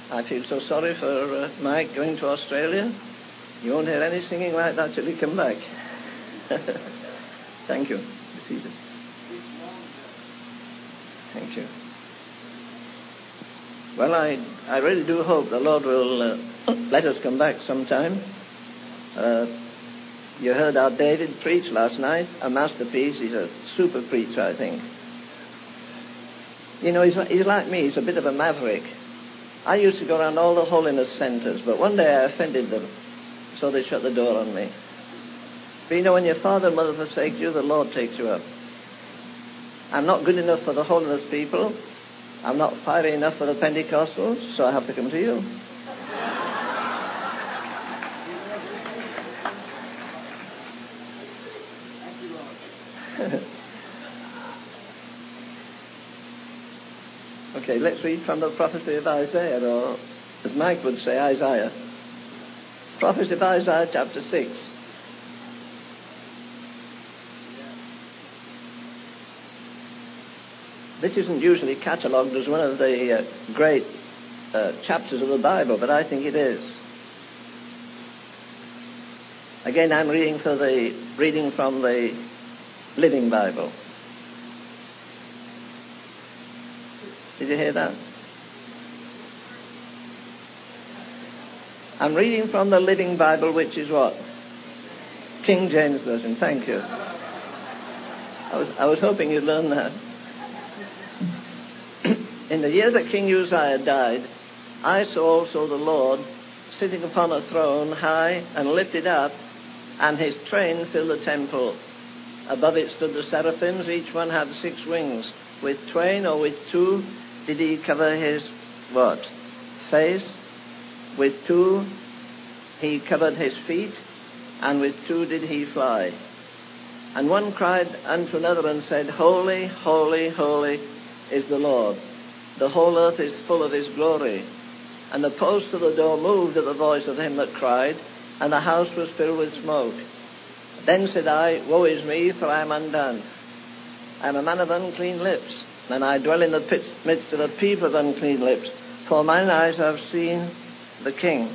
I feel so sorry for Mike going to Australia. You won't hear any singing like that till you come back. Thank you. Be seated. Thank you. Well, I really do hope the Lord will let us come back sometime. You heard our David preach last night, a masterpiece. He's a super preacher, I think. You know, he's like me. He's a bit of a maverick. I used to go around all the holiness centers, but one day I offended them, so they shut the door on me. But you know, when your father and mother forsake you, the Lord takes you up. I'm not good enough for the holiness people. I'm not fiery enough for the Pentecostals, so I have to come to you. Okay, let's read from the prophecy of Isaiah, or as Mike would say, Isaiah. Prophecy of Isaiah, chapter 6. This isn't usually catalogued as one of the great chapters of the Bible, but I think it is. Again, I'm reading from the Living Bible. Did you hear that? I'm reading from the Living Bible, which is what? King James Version. Thank you. I was hoping you'd learn that. In the year that King Uzziah died, I saw also the Lord sitting upon a throne high and lifted up, and his train filled the temple. Above it stood the seraphims, each one had 6 wings. With twain or with 2 did he cover his, what? Face. With 2 he covered his feet, and with 2 did he fly. And one cried unto another and said, Holy, holy, holy is the Lord. The whole earth is full of his glory. And the posts of the door moved at the voice of him that cried, and the house was filled with smoke. Then said I, Woe is me, for I am undone. I am a man of unclean lips, and I dwell in the midst of a people of unclean lips, for mine eyes have seen the King.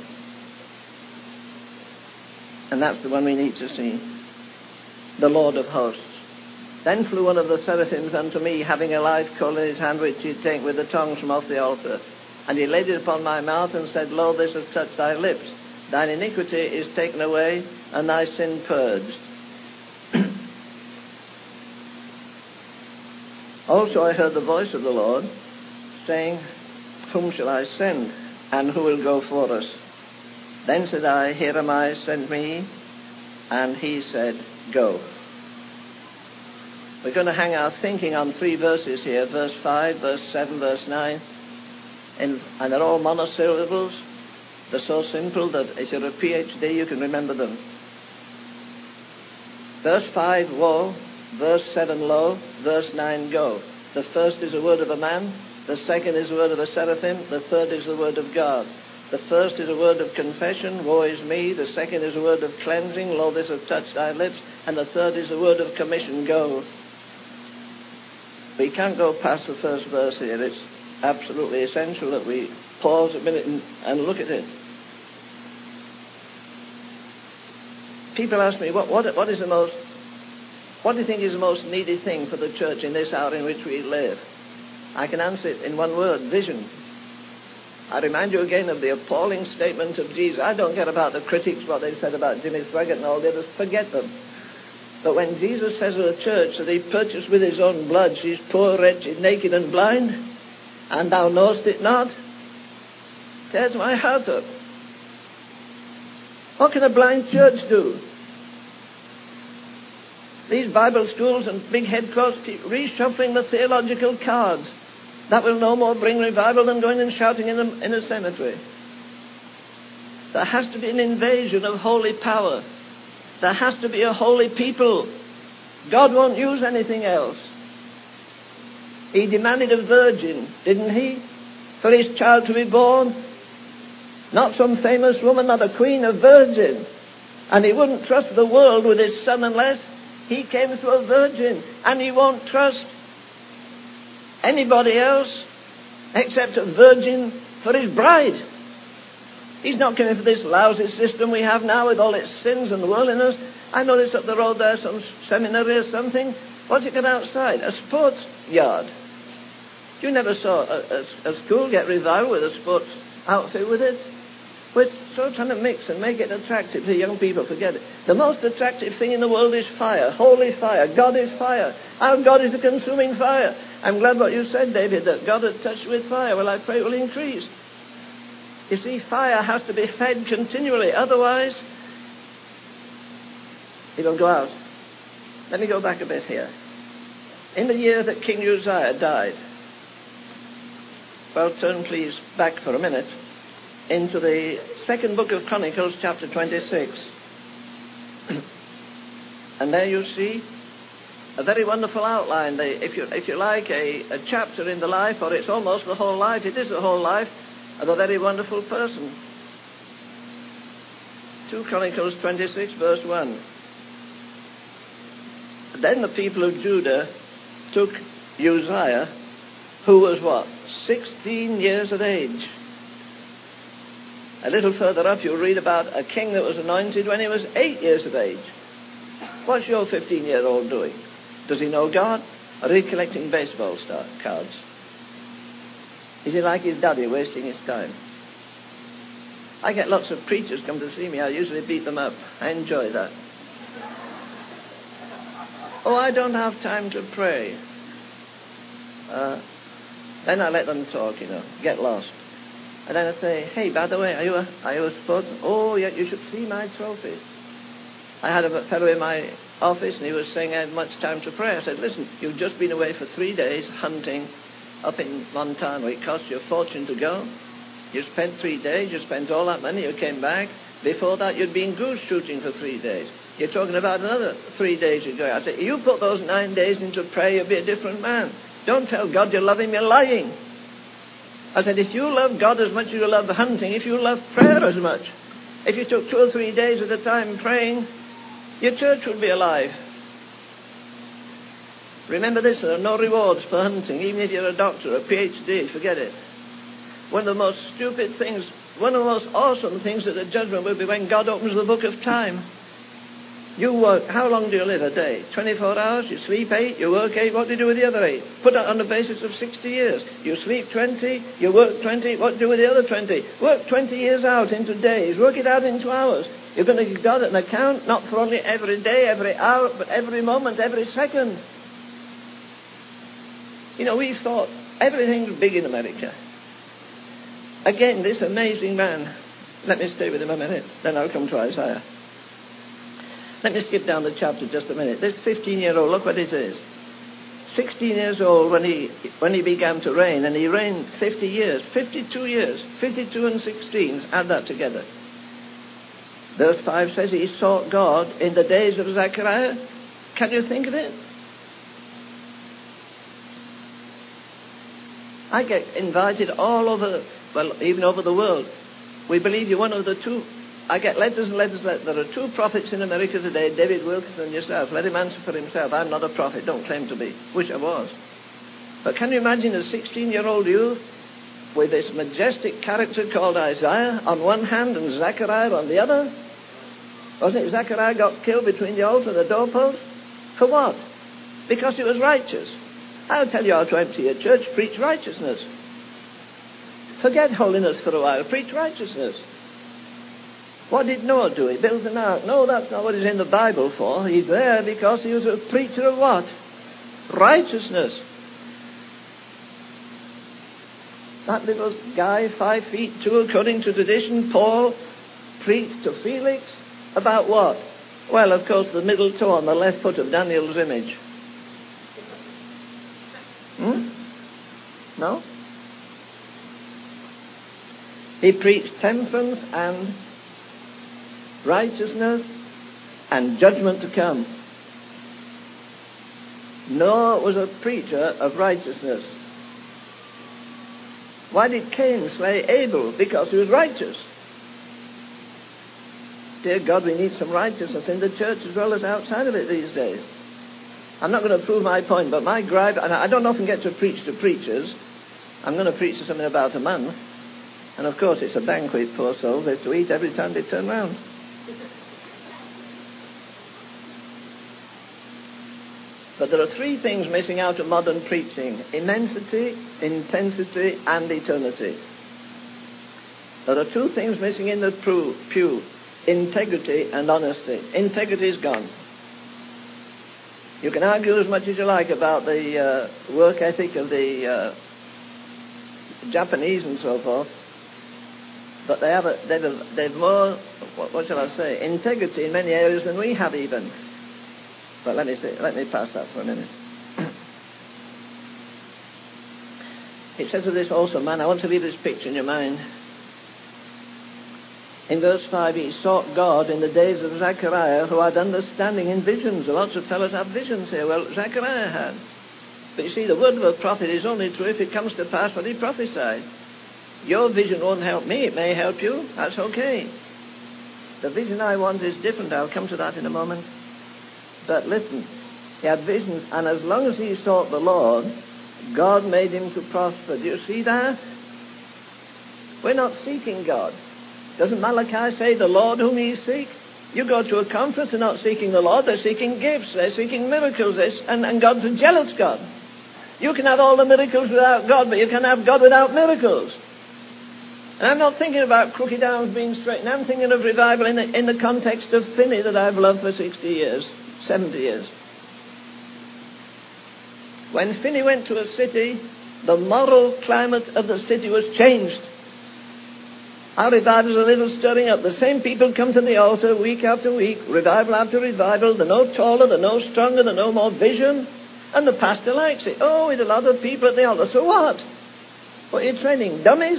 And that's the one we need to see, the Lord of hosts. Then flew one of the seraphims unto me, having a live coal in his hand, which he had taken with the tongs from off the altar. And he laid it upon my mouth, and said, Lo, this hath touched thy lips. Thine iniquity is taken away, and thy sin purged. Also I heard the voice of the Lord, saying, Whom shall I send, and who will go for us? Then said I, Here am I, send me. And he said, Go. We're going to hang our thinking on 3 verses here, verse 5, verse 7, verse 9. And they're all monosyllables. They're so simple that if you're a PhD, you can remember them. Verse 5, woe. Verse 7, lo. Verse 9, go. The first is a word of a man. The second is a word of a seraphim. The third is the word of God. The first is a word of confession, woe is me. The second is a word of cleansing, lo, this hath touched thy lips. And the third is a word of commission, go. We can't go past the first verse here. It's absolutely essential that we pause a minute and look at it. People ask me, what do you think is the most needed thing for the church in this hour in which we live? I can answer it in one word, vision. I remind you again of the appalling statement of Jesus. I don't care about the critics, what they said about Jimmy Swaggart and all the others. Forget them. But when Jesus says of the church that he purchased with his own blood, she's poor, wretched, naked and blind, and thou knowest it not, tears my heart up. What can a blind church do? These Bible schools and big headquarters keep reshuffling the theological cards. That will no more bring revival than going and shouting in a cemetery. There has to be an invasion of holy power. There has to be a holy people. God won't use anything else. He demanded a virgin, didn't he? For his child to be born. Not some famous woman, not a queen, a virgin. And he wouldn't trust the world with his son unless he came through a virgin. And he won't trust anybody else except a virgin for his bride. He's not coming for this lousy system we have now with all its sins and worldliness. I noticed up the road there some seminary or something. What's it got outside? A sports yard. You never saw a school get revived with a sports outfit with it. We're so trying to mix and make it attractive to young people. Forget it. The most attractive thing in the world is fire. Holy fire. God is fire. Our God is a consuming fire. I'm glad what you said, David, that God had touched with fire. Well, I pray it will increase. You see, fire has to be fed continually. Otherwise, it'll go out. Let me go back a bit here. In the year that King Uzziah died, well, turn please back for a minute into the second book of Chronicles, chapter 26. And there you see a very wonderful outline. If you like, a chapter in the life, or it's almost the whole life, it is the whole life of a very wonderful person. 2 Chronicles 26, verse 1. Then the people of Judah took Uzziah, who was what? 16 years of age. A little further up, you'll read about a king that was anointed when he was 8 years of age. What's your 15-year-old doing? Does he know God? Or is he collecting baseball cards? Is he like his daddy, wasting his time? I get lots of preachers come to see me. I usually beat them up. I enjoy that. Oh, I don't have time to pray. Then I let them talk, get lost. And then I say, hey, by the way, are you a sports? Oh, yeah, you should see my trophy. I had a fellow in my office, and he was saying I had much time to pray. I said, listen, you've just been away for 3 days hunting up in Montana. It cost you a fortune to go. You spent 3 days. You spent all that money. You came back. Before that, you'd been goose shooting for 3 days. You're talking about another 3 days you go. I said, you put those 9 days into prayer, you'll be a different man. Don't tell God you love him, you're lying. I said, if you love God as much as you love hunting, if you love prayer as much, if you took 2 or 3 days at a time praying, your church would be alive. Remember this, there are no rewards for hunting, even if you're a doctor, a PhD, forget it. One of the most stupid things, one of the most awesome things at the judgment will be when God opens the book of time. You work, how long do you live a day? 24 hours, you sleep 8, you work 8, what do you do with the other 8? Put that on the basis of 60 years. You sleep 20, you work 20, what do you do with the other 20? Work 20 years out into days, work it out into hours. You're going to give God an account, not for only every day, every hour, but every moment, every second. We've thought everything's big in America. Again, this amazing man, let me stay with him a minute, then I'll come to Isaiah. Let me skip down the chapter just a minute. This 15-year-old, look what it is. 16 years old when he began to reign, and he reigned 50 years, 52 years, 52 and 16, add that together. Verse 5 says he sought God in the days of Zechariah. Can you think of it? I get invited all over, even over the world. We believe you're one of the two. I get letters and letters. There are 2 prophets in America today, David Wilkerson and yourself. Let him answer for himself. I'm not a prophet. Don't claim to be. Wish I was. But can you imagine a 16-year-old youth with this majestic character called Isaiah on one hand and Zechariah on the other? Wasn't it Zechariah got killed between the altar and the doorpost? For what? Because he was righteous. I'll tell you how to empty a church. Preach righteousness. Forget holiness for a while. Preach righteousness. What did Noah do? He built an ark. No, that's not what he's in the Bible for. He's there because he was a preacher of what? Righteousness. That little guy, 5 feet 2, according to tradition, Paul, preached to Felix about what? Well, of course, the middle toe on the left foot of Daniel's image. No? He preached temperance and righteousness and judgment to come. Noah was a preacher of righteousness. Why did Cain slay Abel? Because he was righteous. Dear God, we need some righteousness in the church as well as outside of it these days. I'm not going to prove my point, but my gripe, and I don't often get to preach to preachers. I'm going to preach to something about a month. And of course it's a banquet, poor souls. There's to eat every time they turn round. But there are three things missing out of modern preaching: immensity, intensity, and eternity. There are two things missing in the pew: integrity and honesty. Integrity is gone. You can argue as much as you like about the work ethic of the Japanese and so forth, but they've more, what shall I say, integrity in many areas than we have even. But let me pass that for a minute. It says of this also, man, I want to leave this picture in your mind. In verse 5, he sought God in the days of Zechariah, who had understanding in visions. Lots of fellows have visions here. Well, Zechariah had. But you see, the word of a prophet is only true if it comes to pass what he prophesied. Your vision won't help me. It may help you. That's okay. The vision I want is different. I'll come to that in a moment. But listen, he had visions, and as long as he sought the Lord, God made him to prosper. Do you see that? We're not seeking God. Doesn't Malachi say, the Lord whom ye seek? You go to a conference, they're not seeking the Lord, they're seeking gifts, they're seeking miracles, and God's a jealous God. You can have all the miracles without God, but you can have God without miracles. And I'm not thinking about crooked arms being straightened. I'm thinking of revival in the context of Finney that I've loved for 60 years, 70 years. When Finney went to a city, the moral climate of the city was changed. Our revival is a little stirring up. The same people come to the altar week after week, revival after revival. They're no taller, they're no stronger, they're no more vision. And the pastor likes it. Oh, with a lot of people at the altar. So what? What are you training? Dummies?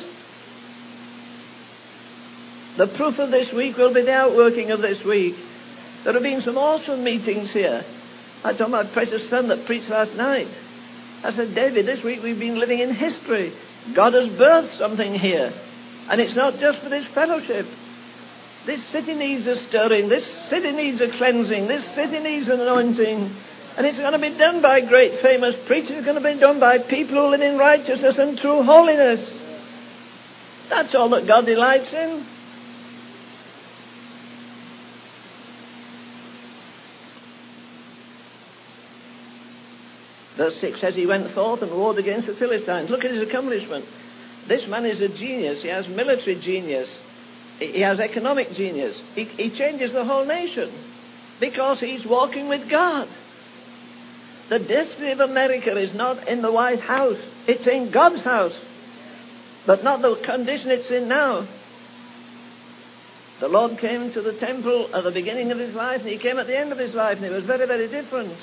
The proof of this week will be the outworking of this week. There have been some awesome meetings here. I told my precious son that preached last night. I said, David, this week we've been living in history. God has birthed something here. And it's not just for this fellowship. This city needs a stirring. This city needs a cleansing. This city needs an anointing. And it's going to be done by great famous preachers. It's going to be done by people who live in righteousness and true holiness. That's all that God delights in. Verse 6 says, he went forth and warred against the Philistines. Look at his accomplishment. This man is a genius. He has military genius. He has economic genius. He changes the whole nation because he's walking with God. The destiny of America is not in the White House. It's in God's house. But not the condition it's in now. The Lord came to the temple at the beginning of his life, and he came at the end of his life, and it was very, very different.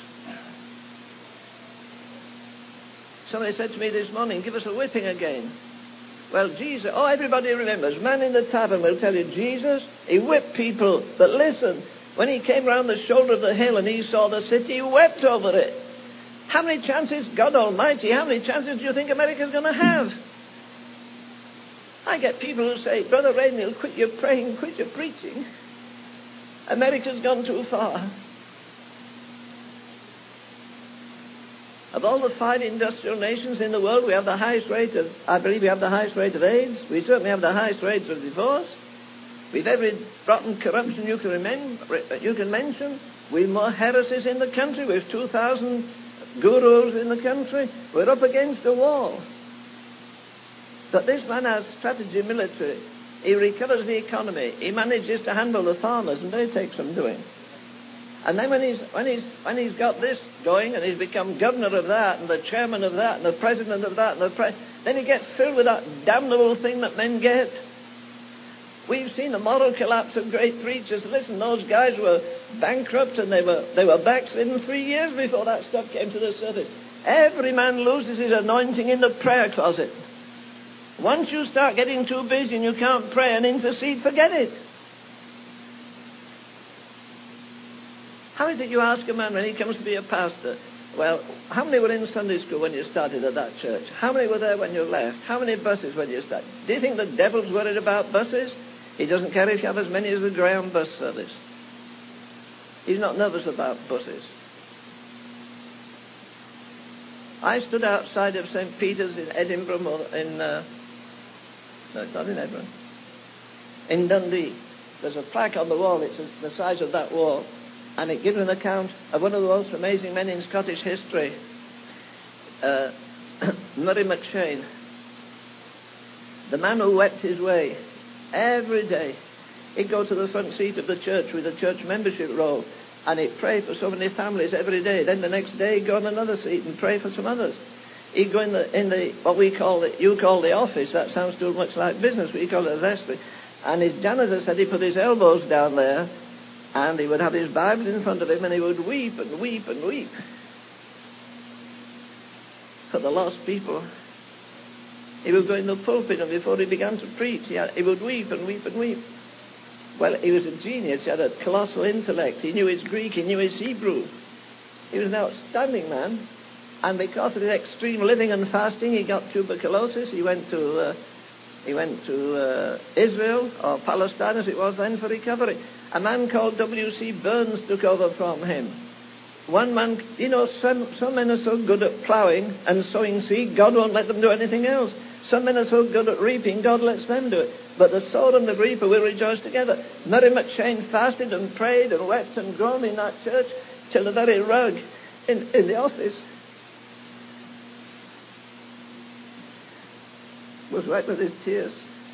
Somebody said to me this morning, give us a whipping again. Well, Jesus, everybody remembers. Man in the tavern will tell you, Jesus, he whipped people. But listen, when he came round the shoulder of the hill and he saw the city, he wept over it. How many chances, God Almighty, how many chances do you think America's going to have? I get people who say, Brother Rainhill, quit your praying, quit your preaching. America's gone too far. Of all the 5 industrial nations in the world, we have the highest rate of, I believe we have the highest rate of AIDS. We certainly have the highest rates of divorce. We've every rotten corruption you can mention. We've more heresies in the country. We've 2,000 gurus in the country. We're up against a wall. But this man has strategy military. He recovers the economy. He manages to handle the farmers, and they take some doing. And then when he's got this going, and he's become governor of that, and the chairman of that, and the president of that, and then he gets filled with that damnable thing that men get. We've seen the moral collapse of great preachers. Listen, those guys were bankrupt, and they were backslidden 3 years before that stuff came to the surface. Every man loses his anointing in the prayer closet. Once you start getting too busy and you can't pray and intercede, forget it. How is it you ask a man when he comes to be a pastor? Well, how many were in Sunday school when you started at that church? How many were there when you left? How many buses when you started? Do you think the devil's worried about buses? He doesn't care if you have as many as the Greyhound bus service. He's not nervous about buses. I stood outside of St. Peter's in Edinburgh No, it's not in Hebron. In Dundee. There's a plaque on the wall. It's the size of that wall. And it gives an account of one of the most amazing men in Scottish history, Murray McShane. The man who wept his way every day. He'd go to the front seat of the church with a church membership roll, and he'd pray for so many families every day. Then the next day he'd go on another seat and pray for some others. He'd go in the what we call you call the office. That sounds too much like business. We call it a vestry. And his janitor said he put his elbows down there, and he would have his Bible in front of him, and he would weep and weep and weep for the lost people. He would go in the pulpit, and before he began to preach, he would weep and weep and weep. Well, he was a genius. He had a colossal intellect. He knew his Greek. He knew his Hebrew. He was an outstanding man. And because of his extreme living and fasting, he got tuberculosis. He went to Israel, or Palestine as it was then, for recovery. A man called W.C. Burns took over from him. One man, some men are so good at ploughing and sowing seed, God won't let them do anything else. Some men are so good at reaping, God lets them do it. But the sower and the reaper will rejoice together. Murray McShane fasted and prayed and wept and groaned in that church till the very rug in the office was wet with his tears.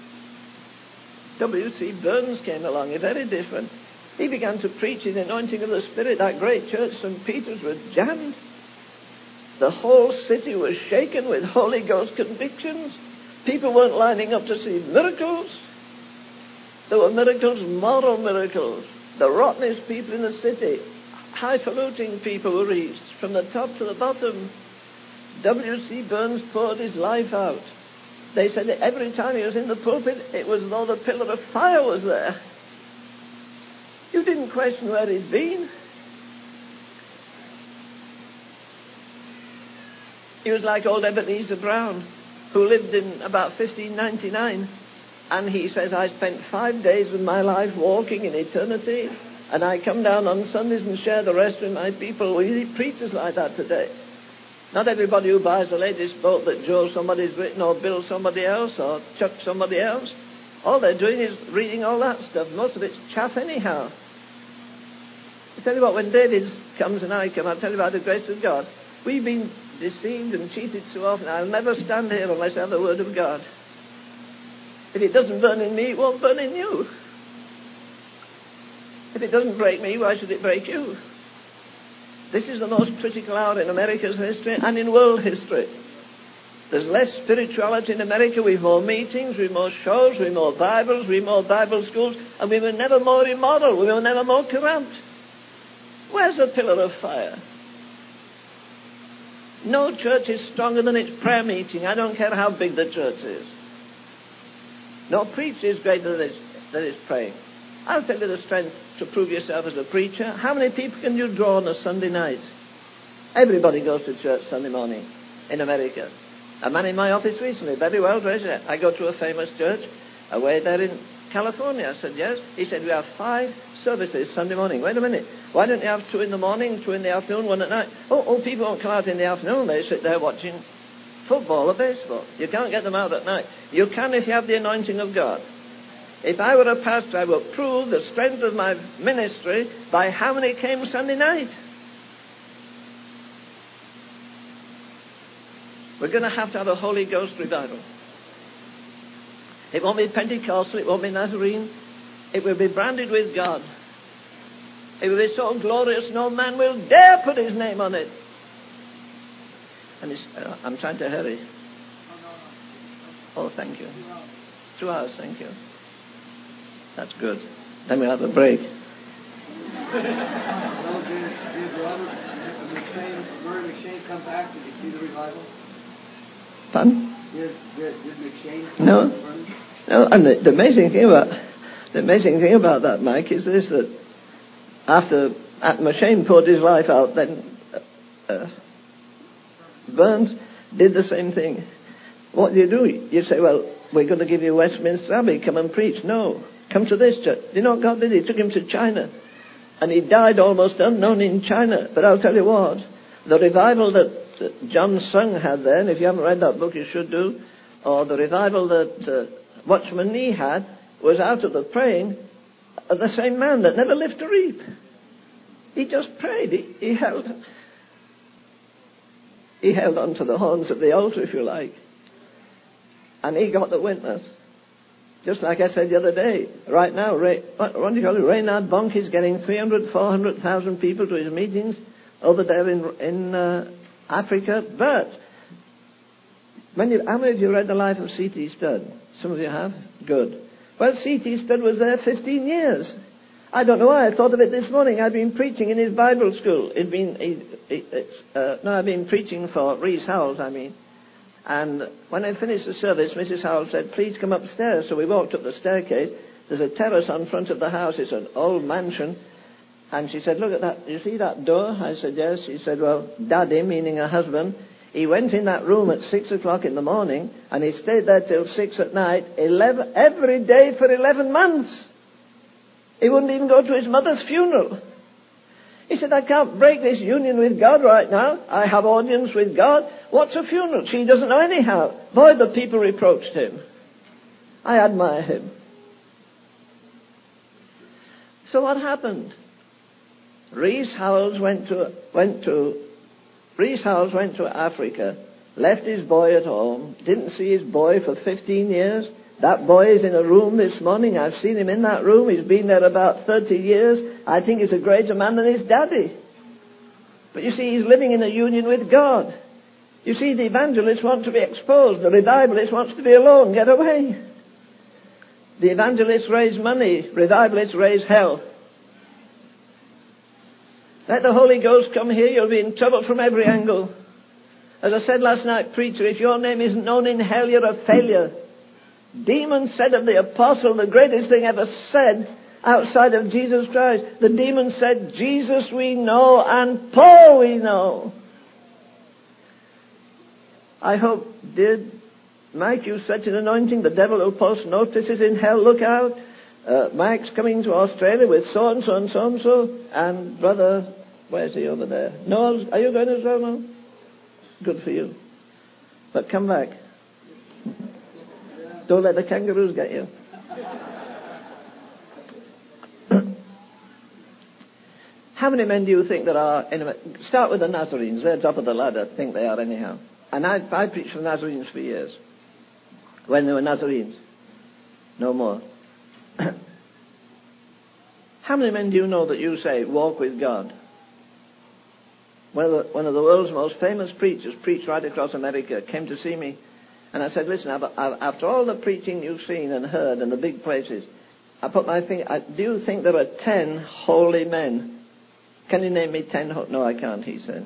W.C. Burns came along, very different. He began to preach in the anointing of the Spirit. That great church, St. Peter's, was jammed. The whole city was shaken with Holy Ghost convictions. People weren't lining up to see miracles. There were miracles, moral miracles. The rottenest people in the city, highfalutin people were reached from the top to the bottom. W.C. Burns poured his life out. They said that every time he was in the pulpit, it was as though the pillar of fire was there. You didn't question where he'd been. He was like old Ebenezer Brown, who lived in about 1599. And he says, I spent 5 days of my life walking in eternity, and I come down on Sundays and share the rest with my people. We need preachers like that today. Not everybody who buys the latest boat that Joe somebody's written, or Bill somebody else, or Chuck somebody else. All they're doing is reading all that stuff. Most of it's chaff anyhow. I tell you what, when David comes and I come, I'll tell you about the grace of God. We've been deceived and cheated so often. I'll never stand here unless I have the Word of God. If it doesn't burn in me, it won't burn in you. If it doesn't break me, why should it break you? This is the most critical hour in America's history and in world history. There's less spirituality in America. We've more meetings, we've more shows, we've more Bibles, we've more Bible schools, and we were never more immoral, we were never more corrupt. Where's the pillar of fire? No church is stronger than its prayer meeting. I don't care how big the church is. No preacher is greater than its praying. I'll tell you the strength to prove yourself as a preacher. How many people can you draw on a Sunday night? Everybody goes to church Sunday morning in America. A man in my office recently, very well dressed. I go to a famous church away there in California. I said, yes. He said, we have 5 services Sunday morning. Wait a minute. Why don't you have 2 in the morning, 2 in the afternoon, 1 at night? Oh, people won't come out in the afternoon. They sit there watching football or baseball. You can't get them out at night. You can if you have the anointing of God. If I were a pastor, I would prove the strength of my ministry by how many came Sunday night. We're going to have a Holy Ghost revival. It won't be Pentecostal, it won't be Nazarene. It will be branded with God. It will be so glorious no man will dare put his name on it. And I'm trying to hurry. Oh, thank you. 2 hours, thank you. That's good. Then we'll have a break. Did Murray McShane come back? Did you see the revival? Pardon? Did McShane? No. And the amazing thing about that, Mike, is this: that after McShane poured his life out, then Burns did the same thing. What do? You say, well, we're going to give you Westminster Abbey. Come and preach. No. Come to this church. Do you know what God did? He took him to China. And he died almost unknown in China. But I'll tell you what, the revival that John Sung had then, if you haven't read that book, you should do, or the revival that watchman he had was out of the praying, the same man that never lived to reap. He just prayed. He held on to the horns of the altar, if you like. And he got the witness. Just like I said the other day, right now, what do you call it? Reinhard Bonk is getting 300, 400,000 people to his meetings over there in Africa. But how many of you read the life of C.T. Studd? Some of you have? Good. Well, C.T. Studd was there 15 years. I don't know why. I thought of it this morning. I've been preaching in his Bible school. I've been preaching for Rees Howells, And when I finished the service, Mrs. Howells said, please come upstairs. So we walked up the staircase. There's a terrace on front of the house. It's an old mansion. And she said, look at that. You see that door? I said, yes. She said, well, Daddy, meaning her husband, he went in that room at 6 o'clock in the morning and he stayed there till 6 at night, every day for 11 months. He wouldn't even go to his mother's funeral. He said, I can't break this union with God right now. I have audience with God. What's a funeral? She doesn't know anyhow. Boy, the people reproached him. I admire him. So what happened? Rees Howells went to Africa, left his boy at home, didn't see his boy for 15 years. That boy is in a room this morning. I've seen him in that room. He's been there about 30 years. I think he's a greater man than his daddy. But you see, he's living in a union with God. You see, the evangelists want to be exposed. The revivalist wants to be alone, get away. The evangelists raise money. Revivalists raise hell. Let the Holy Ghost come here, you'll be in trouble from every angle. As I said last night, preacher, if your name isn't known in hell, you're a failure. Demons said of the apostle, the greatest thing ever said outside of Jesus Christ. The demons said, Jesus we know and Paul we know. I hope, dear Mike, you've such an anointing, the devil will post notices in hell, look out. Mike's coming to Australia with so-and-so and so-and-so. And brother, where's he over there? No, are you going as well now? Good for you. But come back. Don't let the kangaroos get you. How many men do you think there are? Start with the Nazarenes. They're top of the ladder. Think they are anyhow. And I preached for the Nazarenes for years. When they were Nazarenes. No more. How many men do you know that you say walk with God? One of the world's most famous preachers preached right across America, came to see me. And I said, listen, after all the preaching you've seen and heard in the big places, I put my finger, do you think there are 10 holy men? Can you name me 10? No, I can't, he said.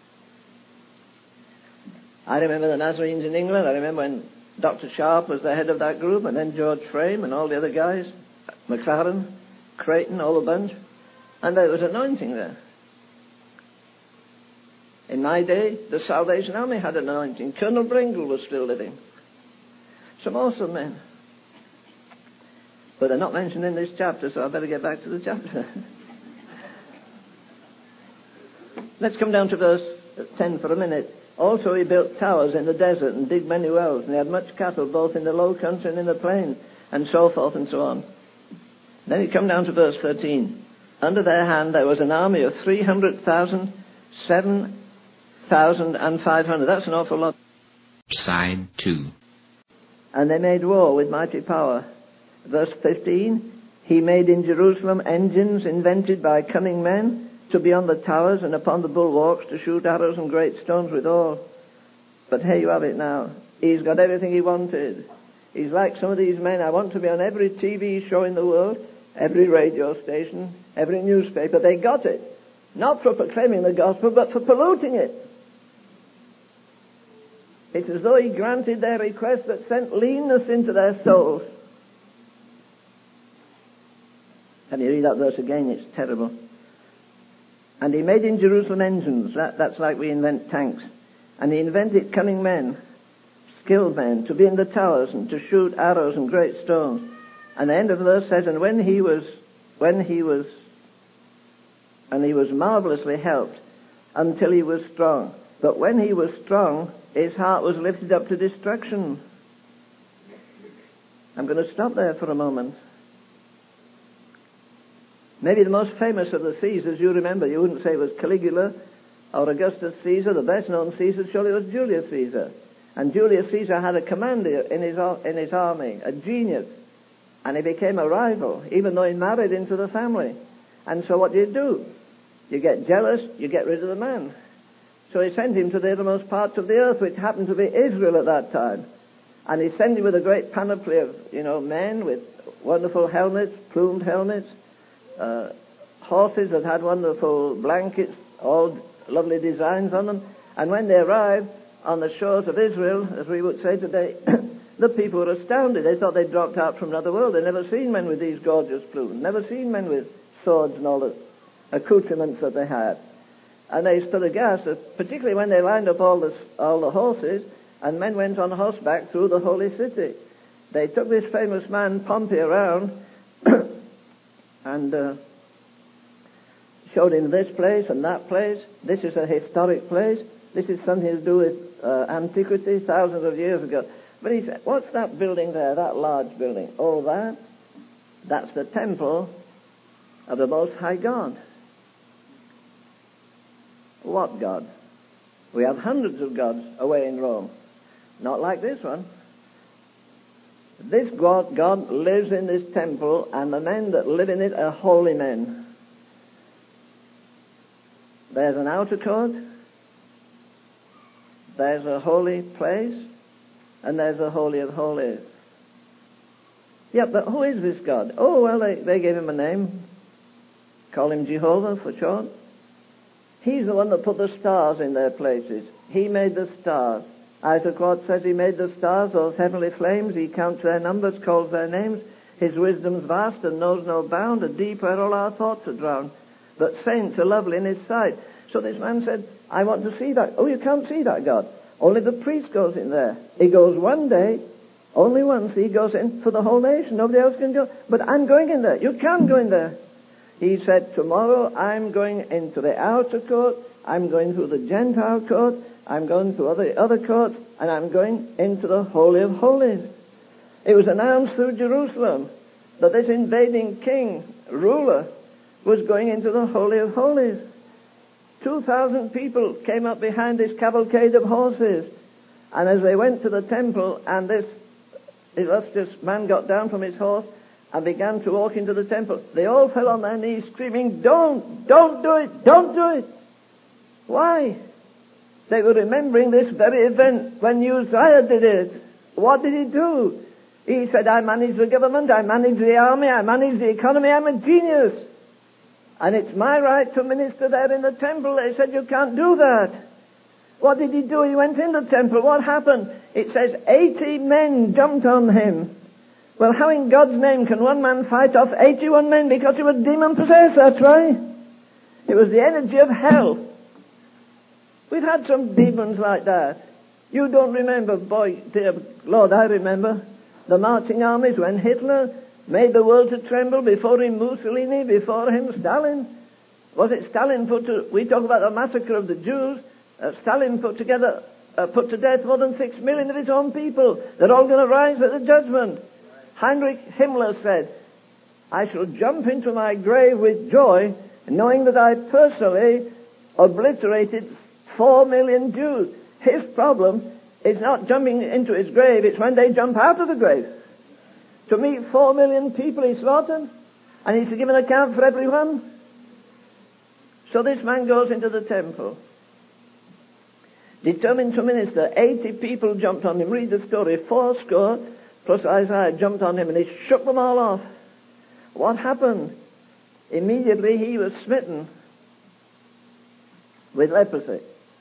I remember the Nazarenes in England. I remember when Dr. Sharp was the head of that group, and then George Frame and all the other guys, McLaren, Creighton, all the bunch. And there was anointing there. In my day, the Salvation Army had an anointing. Colonel Bringle was still living. Some awesome men. But they're not mentioned in this chapter, so I better get back to the chapter. Let's come down to verse 10 for a minute. Also he built towers in the desert and digged many wells, and he had much cattle both in the low country and in the plain, and so forth and so on. Then you come down to verse 13. Under their hand there was an army of 300,000, 7,500. That's an awful lot. Side 2. And they made war with mighty power. Verse 15. He made in Jerusalem engines invented by cunning men to be on the towers and upon the bulwarks to shoot arrows and great stones withal. But here you have it now. He's got everything he wanted. He's like some of these men. I want to be on every TV show in the world, every radio station, every newspaper. They got it. Not for proclaiming the gospel, but for polluting it. It's as though he granted their request that sent leanness into their souls. Can you read that verse again? It's terrible. And he made in Jerusalem engines. That's like we invent tanks. And he invented cunning men, skilled men, to be in the towers and to shoot arrows and great stones. And the end of the verse says, and when he was marvelously helped until he was strong. But when he was strong, his heart was lifted up to destruction. I'm going to stop there for a moment. Maybe the most famous of the Caesars, you remember, you wouldn't say it was Caligula or Augustus Caesar. The best known Caesar surely was Julius Caesar. And Julius Caesar had a commander in his army, a genius. And he became a rival, even though he married into the family. And so what do? You get jealous, you get rid of the man. So he sent him to the uttermost parts of the earth, which happened to be Israel at that time. And he sent him with a great panoply of, men with wonderful helmets, plumed helmets, horses that had wonderful blankets, all lovely designs on them. And when they arrived on the shores of Israel, as we would say today, the people were astounded. They thought they'd dropped out from another world. They'd never seen men with these gorgeous plumes, never seen men with swords and all the accoutrements that they had. And they stood aghast, particularly when they lined up all the horses, and men went on horseback through the holy city. They took this famous man, Pompey, around and showed him this place and that place. This is a historic place. This is something to do with antiquity, thousands of years ago. But he said, what's that building there, that large building? Oh, that's the temple of the Most High God. What God? We have hundreds of gods away in Rome. Not like this one. This God lives in this temple, and the men that live in it are holy men. There's an outer court, there's a holy place, and there's a holy of holies. Yeah, but who is this God? Oh, well, they gave him a name. Call him Jehovah for short. He's the one that put the stars in their places. He made the stars. Isaac Watts says he made the stars, those heavenly flames. He counts their numbers, calls their names. His wisdom's vast and knows no bound, a deep where all our thoughts are drowned. But saints are lovely in his sight. So this man said, I want to see that. Oh, you can't see that God. Only the priest goes in there. He goes one day, only once. He goes in for the whole nation. Nobody else can go. But I'm going in there. You can't go in there. He said, tomorrow I'm going into the outer court. I'm going through the Gentile court. I'm going through other courts. And I'm going into the Holy of Holies. It was announced through Jerusalem that this invading king, ruler, was going into the Holy of Holies. 2,000 people came up behind this cavalcade of horses. And as they went to the temple, and this illustrious man got down from his horse and began to walk into the temple, they all fell on their knees screaming, don't do it, don't do it. Why? They were remembering this very event when Uzziah did it. What did he do? He said, I manage the government, I manage the army, I manage the economy, I'm a genius. And it's my right to minister there in the temple. They said, you can't do that. What did he do? He went in the temple. What happened? It says 80 men jumped on him. Well, how in God's name can one man fight off 81 men? Because he was demon-possessed, that's right. It was the energy of hell. We've had some demons like that. You don't remember, boy, dear Lord, I remember the marching armies when Hitler made the world to tremble, before him Mussolini, before him Stalin. Was it Stalin we talk about the massacre of the Jews. Stalin put to death more than 6 million of his own people. They're all going to rise at the judgment. Heinrich Himmler said, I shall jump into my grave with joy, knowing that I personally obliterated 4 million Jews. His problem is not jumping into his grave, it's when they jump out of the grave. To meet 4 million people he slaughtered, and he's to give an account for everyone. So this man goes into the temple, determined to minister. 80 people jumped on him. Read the story. 80 plus Isaiah jumped on him, and he shook them all off. What happened? Immediately he was smitten with leprosy.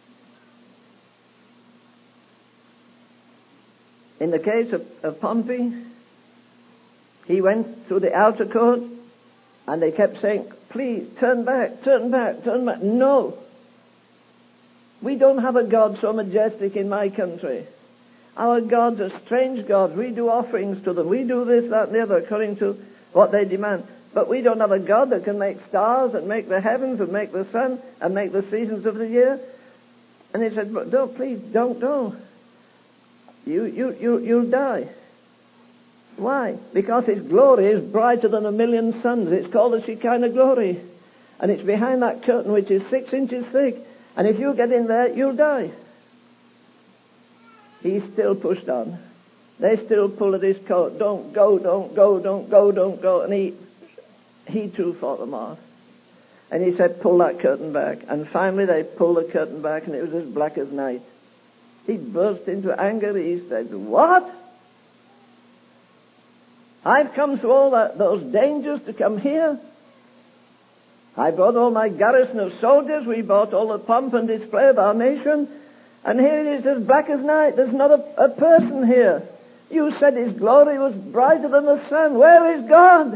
In the case of Pompey, he went through the outer court, and they kept saying, please, turn back, turn back, turn back. No. We don't have a God so majestic in my country. Our gods are strange gods. We do offerings to them. We do this, that, and the other, according to what they demand. But we don't have a God that can make stars, and make the heavens, and make the sun, and make the seasons of the year. And he said, don't, please, don't. You'll die. Why? Because His glory is brighter than a million suns. It's called the Shekinah glory. And it's behind that curtain which is 6 inches thick. And if you get in there, you'll die. He still pushed on. They still pull at his coat. Don't go, don't go, don't go, don't go. And he too fought them off. And he said, pull that curtain back. And finally they pulled the curtain back, and it was as black as night. He burst into anger. He said, what? I've come through all those dangers to come here. I brought all my garrison of soldiers. We brought all the pomp and display of our nation. And here it is as black as night. There's not a person here. You said His glory was brighter than the sun. Where is God?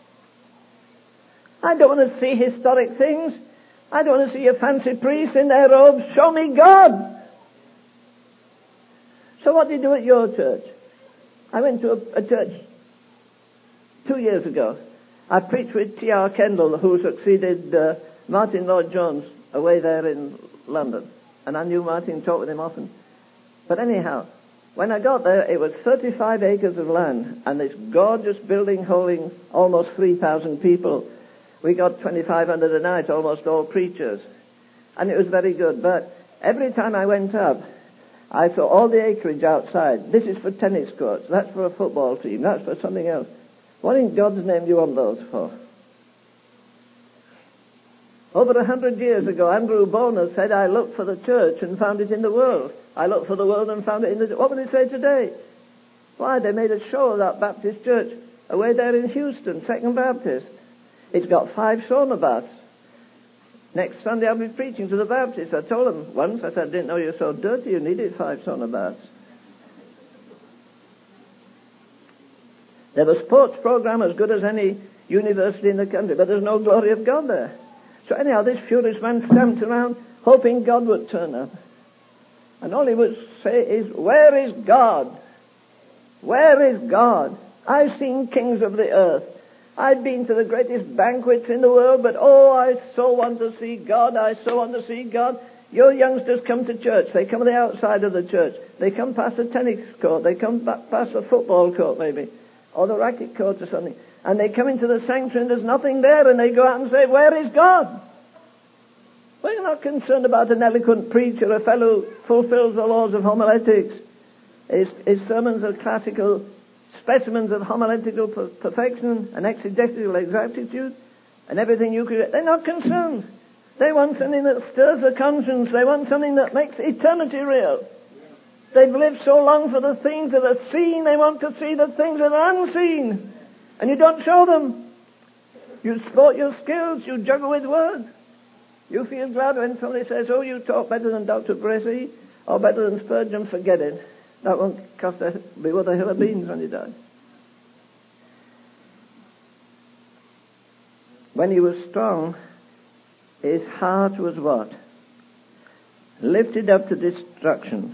I don't want to see historic things. I don't want to see a fancy priest in their robes. Show me God. So what do you do at your church? I went to a church 2 years ago. I preached with T.R. Kendall, who succeeded Martin Lloyd-Jones away there in London. And I knew Martin, talked with him often. But anyhow, when I got there, it was 35 acres of land and this gorgeous building holding almost 3,000 people. We got 2,500 a night, almost all preachers. And it was very good. But every time I went up, I saw all the acreage outside. This is for tennis courts. That's for a football team. That's for something else. What in God's name do you want those for? Over 100 years ago, Andrew Bonar said, I looked for the church and found it in the world. I looked for the world and found it in the church. What would he say today? Why, they made a show of that Baptist church away there in Houston, Second Baptist. It's got 5 sauna baths. Next Sunday I'll be preaching to the Baptists. I told them once, I said, I didn't know you were so dirty, you needed 5 sauna baths. They have a sports program as good as any university in the country, but there's no glory of God there. So anyhow, this furious man stamped around, hoping God would turn up. And all he would say is, where is God? Where is God? I've seen kings of the earth. I've been to the greatest banquets in the world, but oh, I so want to see God. I so want to see God. Your youngsters come to church. They come to the outside of the church. They come past the tennis court. They come past the football court maybe, or the racket court or something. And they come into the sanctuary and there's nothing there, and they go out and say, where is God? We're not concerned about an eloquent preacher, a fellow who fulfills the laws of homiletics. His sermons are classical specimens of homiletical perfection and exegetical exactitude and everything you could. They're not concerned. They want something that stirs the conscience. They want something that makes eternity real. They've lived so long for the things that are seen. They want to see the things that are unseen. And you don't show them. You sport your skills. You juggle with words. You feel glad when somebody says, oh, you talk better than Dr. Bracey or better than Spurgeon. Forget it. That won't be worth a hill of beans when you die. When he was strong, his heart was what? Lifted up to destruction.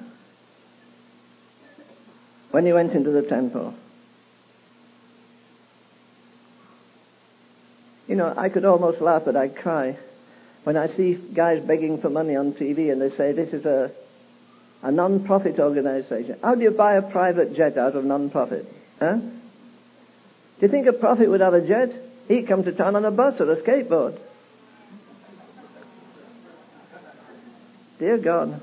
When he went into the temple. You know, I could almost laugh, but I cry when I see guys begging for money on TV and they say this is a non-profit organization. How do you buy a private jet out of non-profit? Huh? Do you think a prophet would have a jet? He'd come to town on a bus or a skateboard. Dear God.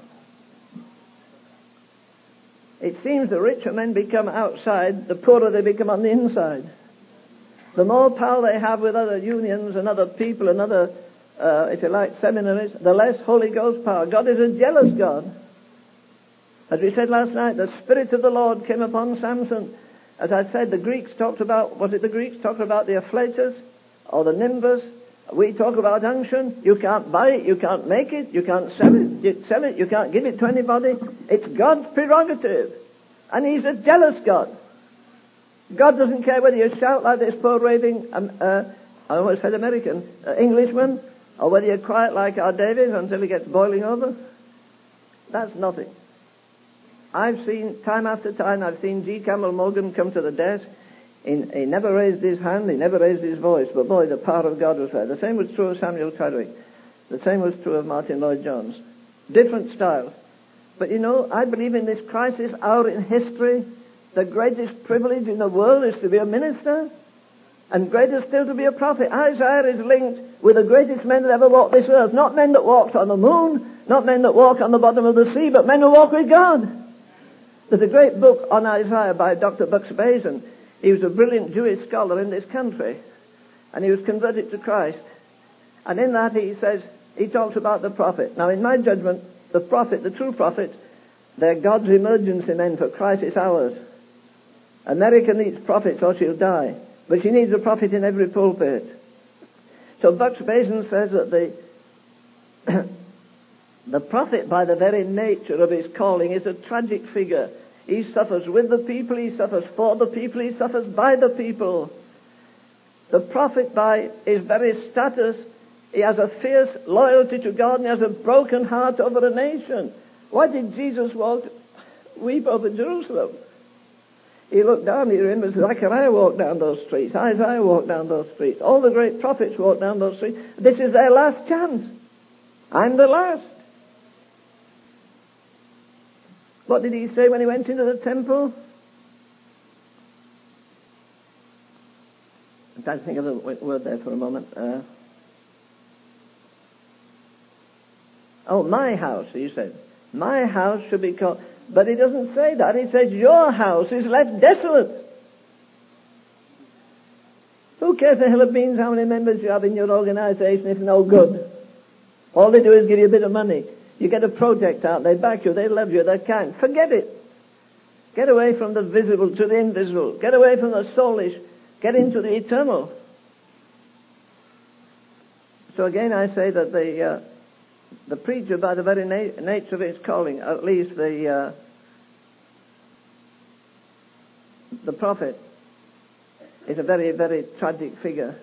It seems the richer men become outside, the poorer they become on the inside. The more power they have with other unions and other people and other, if you like, seminaries, the less Holy Ghost power. God is a jealous God. As we said last night, the Spirit of the Lord came upon Samson. As I said, the Greeks talked about, was it the Greeks talked about the afflatus or the nimbus? We talk about unction. You can't buy it, you can't make it, you can't sell it, you can't give it to anybody. It's God's prerogative. And He's a jealous God. God doesn't care whether you shout like this poor raving, I almost said American, Englishman, or whether you're quiet like our David until he gets boiling over. That's nothing. I've seen, time after time, I've seen G. Campbell Morgan come to the desk. He never raised his hand, he never raised his voice, but boy, the power of God was there. The same was true of Samuel Chadwick. The same was true of Martin Lloyd-Jones. Different styles. But you know, I believe in this crisis hour in history, The greatest privilege in the world is to be a minister, and greater still to be a prophet. Isaiah is linked with the greatest men that ever walked this earth. Not men that walked on the moon, not men that walked on the bottom of the sea, but men who walk with God. There's a great book on Isaiah by Dr. Buxbazen. He was a brilliant Jewish scholar in this country, and he was converted to Christ. And in that he talks about the prophet. Now, in my judgment, the prophet, the true prophet, they're God's emergency men for crisis hours. America needs prophets or she'll die. But she needs a prophet in every pulpit. So Buxbazen says that the prophet, by the very nature of his calling, is a tragic figure. He suffers with the people, he suffers for the people, he suffers by the people. The prophet, by his very status, he has a fierce loyalty to God, and he has a broken heart over a nation. Why did Jesus weep over Jerusalem? He looked down, he remembers Zechariah walked down those streets, Isaiah walked down those streets, all the great prophets walked down those streets. This is their last chance. I'm the last. What did he say when he went into the temple? I'm trying to think of the word there for a moment. My house, he said. My house should be called... But he doesn't say that. He says, your house is left desolate. Who cares a hill of beans how many members you have in your organization? It's no good. All they do is give you a bit of money. You get a project out, they back you, they love you, they're kind. Forget it. Get away from the visible to the invisible. Get away from the soulish. Get into the eternal. So again I say that the preacher, by the very nature of his calling, at least the prophet, is a very, very tragic figure.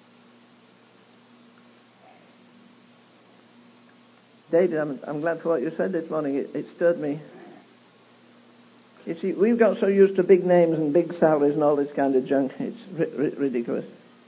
David, I'm glad for what you said this morning. It stirred me. You see, we've got so used to big names and big salaries and all this kind of junk. It's ridiculous.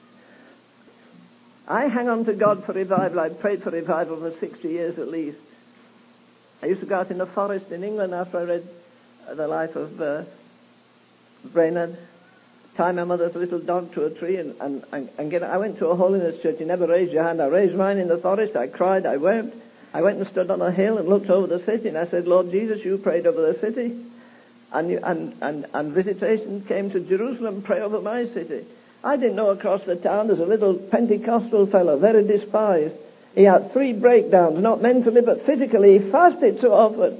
I hang on to God for revival. I've prayed for revival for 60 years at least. I used to go out in the forest in England after I read the life of Brainerd, tie my mother's little dog to a tree and get... I went to a holiness church. You never raised your hand. I raised mine in the forest. I cried. I wept. I went and stood on a hill and looked over the city, and I said, Lord Jesus, you prayed over the city, and visitation came to Jerusalem, pray over my city. I didn't know across the town there's a little Pentecostal fellow, very despised. He had 3 breakdowns, not mentally but physically. He fasted so often.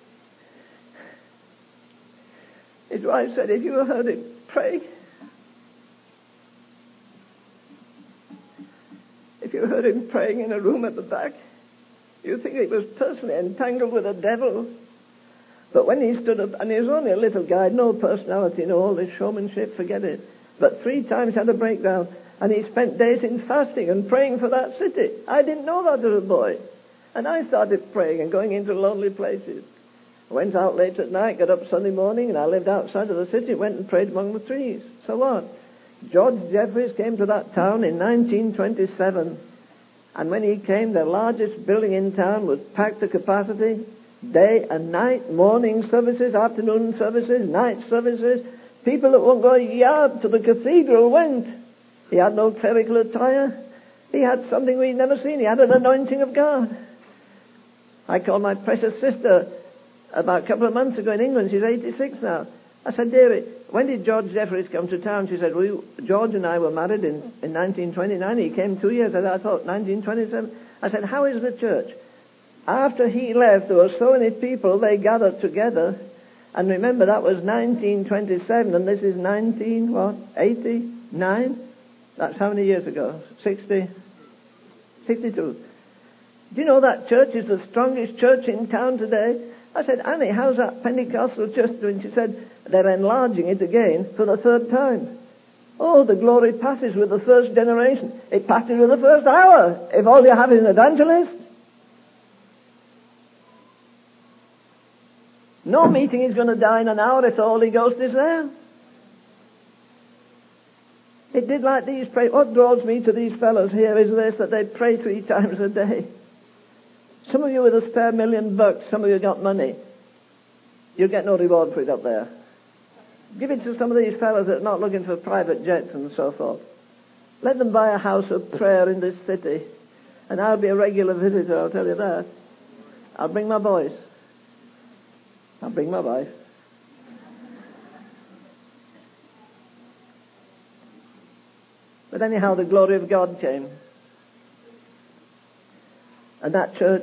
His wife said, if you heard him pray, if you heard him praying in a room at the back, you think he was personally entangled with the devil. But when he stood up, and he was only a little guy, no personality, no all this showmanship, forget it. But 3 times had a breakdown, and he spent days in fasting and praying for that city. I didn't know that as a boy. And I started praying and going into lonely places. I went out late at night, got up Sunday morning, and I lived outside of the city, went and prayed among the trees. So what? George Jeffreys came to that town in 1927. And when he came, the largest building in town was packed to capacity, day and night, morning services, afternoon services, night services. People that won't go a yard to the cathedral went. He had no clerical attire. He had something we'd never seen. He had an anointing of God. I called my precious sister about a couple of months ago in England. She's 86 now. I said, dearie, when did George Jeffreys come to town? She said, George and I were married in 1929. He came 2 years. I thought 1927. I said, how is the church? After he left, there were so many people, they gathered together. And remember, that was 1927, and this is 89? That's how many years ago? 62. Do you know that church is the strongest church in town today? I said, Annie, how's that Pentecostal church doing? She said, they're enlarging it again for the 3rd time. Oh, the glory passes with the first generation. It passes with the first hour, if all you have is an evangelist. No meeting is going to die in an hour if the Holy Ghost is there. It did like these pray. What draws me to these fellows here is this, that they pray 3 times a day. Some of you with a spare $1 million, some of you got money. You get no reward for it up there. Give it to some of these fellows that are not looking for private jets and so forth. Let them buy a house of prayer in this city. And I'll be a regular visitor, I'll tell you that. I'll bring my boys. I'll bring my wife. But anyhow, the glory of God came. And that church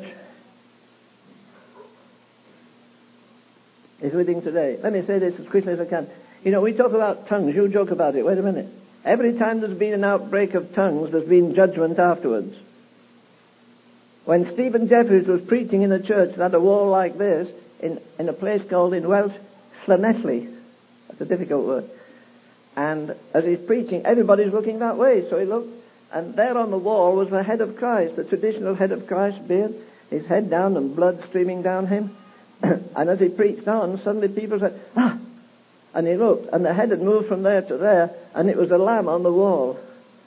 is living today. Let me say this as quickly as I can. You know, we talk about tongues. You joke about it. Wait a minute. Every time there's been an outbreak of tongues, there's been judgment afterwards. When Stephen Jeffreys was preaching in a church that had a wall like this, in a place called in Welsh, Llanelli. That's a difficult word. And as he's preaching, everybody's looking that way. So he looked, and there on the wall was the head of Christ, the traditional head of Christ, beard, his head down and blood streaming down him. And as he preached on, suddenly people said, "Ah!" And he looked, and the head had moved from there to there, and it was a lamb on the wall.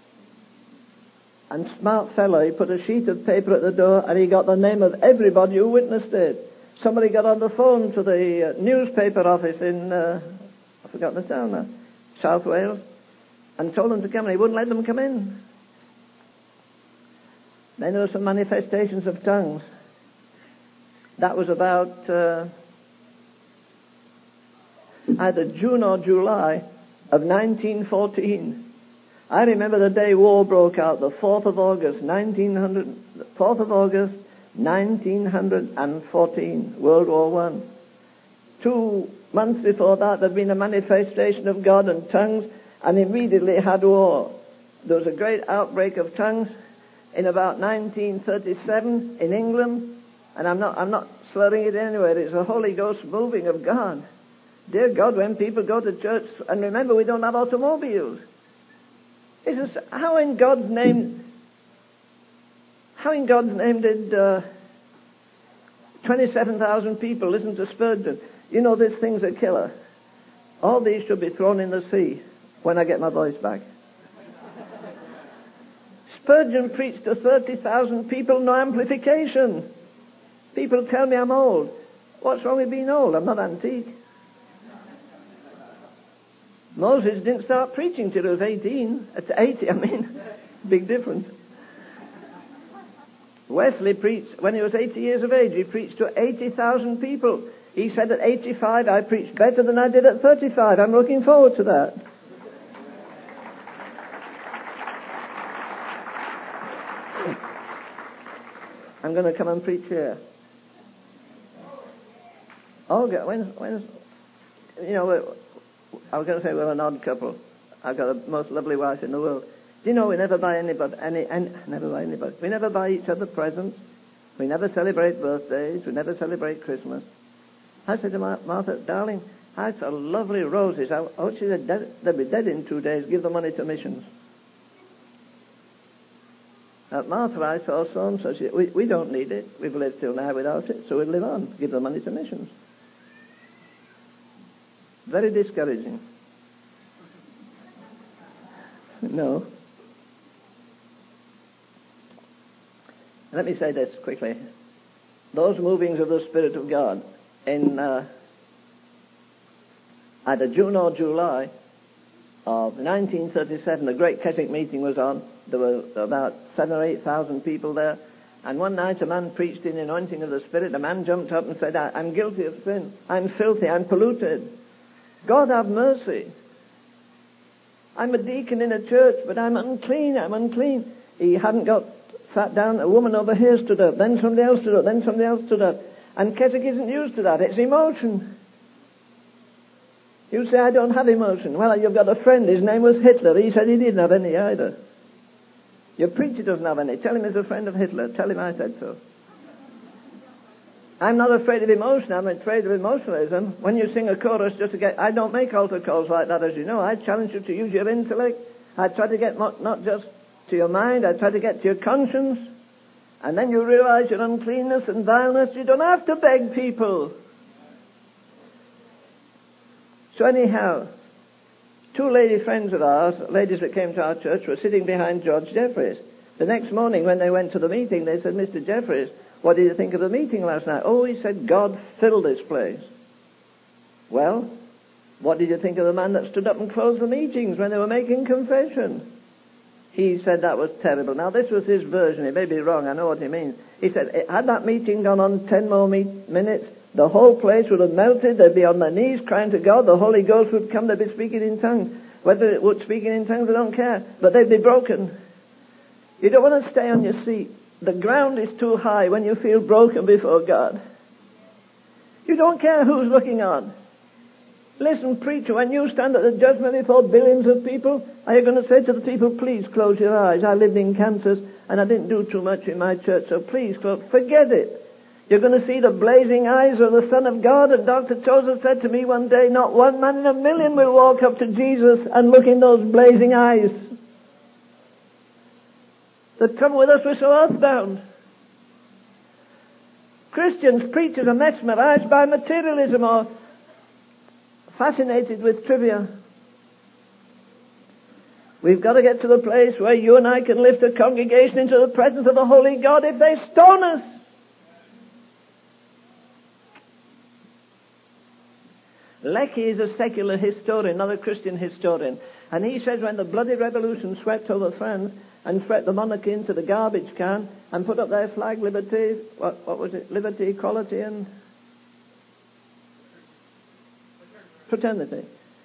And smart fellow, he put a sheet of paper at the door, and he got the name of everybody who witnessed it. Somebody got on the phone to the newspaper office in, I've forgotten the town now, South Wales, and told them to come, and he wouldn't let them come in. Then there were some manifestations of tongues. That was about either June or July of 1914. I remember the day war broke out, the 4th of August, 1914, World War I. 2 months before that, there'd been a manifestation of God and tongues, and immediately had war. There was a great outbreak of tongues in about 1937 in England, and I'm not slurring it anywhere. It's the Holy Ghost moving of God. Dear God, when people go to church, and remember, we don't have automobiles. He says, how in God's name did 27,000 people listen to Spurgeon? You know, this thing's a killer. All these should be thrown in the sea when I get my voice back. Spurgeon preached to 30,000 people, no amplification. People tell me I'm old. What's wrong with being old? I'm not antique. Moses didn't start preaching till he was 18. At 80, I mean. Big difference. Wesley preached when he was 80 years of age. He preached to 80,000 people. He said at 85, I preached better than I did at 35. I'm looking forward to that. I'm going to come and preach here. Olga, when's you know, I was going to say we're an odd couple. I've got the most lovely wife in the world. Do you know we never buy anybody, we never buy each other presents. We never celebrate birthdays. We never celebrate Christmas. I said to Martha, darling, I had some lovely roses. Oh, she said, they'll be dead in 2 days. Give the money to missions. Martha, I saw so-and-so. She said, we don't need it. We've lived till now without it, so we'll live on. Give the money to missions. Very discouraging. No. Let me say this quickly. Those movings of the Spirit of God in either June or July of 1937, the Great Keswick meeting was on. There were about 7,000 or 8,000 people there. And one night a man preached in the anointing of the Spirit. A man jumped up and said, I'm guilty of sin. I'm filthy. I'm polluted. God have mercy. I'm a deacon in a church, but I'm unclean. I'm unclean. He hadn't sat down. A woman over here stood up. Then somebody else stood up. Then somebody else stood up. And Keswick isn't used to that. It's emotion. You say, I don't have emotion. Well, you've got a friend. His name was Hitler. He said he didn't have any either. Your preacher doesn't have any. Tell him he's a friend of Hitler. Tell him I said so. I'm not afraid of emotion. I'm afraid of emotionalism. When you sing a chorus just to get... I don't make altar calls like that, as you know. I challenge you to use your intellect. I try to get not just to your mind. I try to get to your conscience. And then you realize your uncleanness and vileness. You don't have to beg people. So anyhow, 2 lady friends of ours, ladies that came to our church, were sitting behind George Jeffreys. The next morning when they went to the meeting, they said, Mr. Jeffreys, what did you think of the meeting last night? Oh, he said, God filled this place. Well, What did you think of the man that stood up and closed the meetings when they were making confession? He said that was terrible. Now, this was his version. He may be wrong. I know what he means. He said, had that meeting gone on 10 more minutes, the whole place would have melted. They'd be on their knees crying to God. The Holy Ghost would come. They'd be speaking in tongues. Whether it would speaking in tongues, I don't care. But they'd be broken. You don't want to stay on your seat. The ground is too high when you feel broken before God. You don't care who's looking on. Listen, preacher, when you stand at the judgment before billions of people, are you going to say to the people, please close your eyes? I lived in Kansas and I didn't do too much in my church, so please close. Forget it. You're going to see the blazing eyes of the Son of God. And Dr. Tozer said to me one day, not one man in a million will walk up to Jesus and look in those blazing eyes. The trouble with us, we're so earthbound. Christians, preachers are mesmerized by materialism or fascinated with trivia. We've got to get to the place where you and I can lift a congregation into the presence of the Holy God if they stone us. Lecky is a secular historian, not a Christian historian. And he says when the bloody revolution swept over France and swept the monarchy into the garbage can and put up their flag, liberty, what was it? Liberty, equality and fraternity.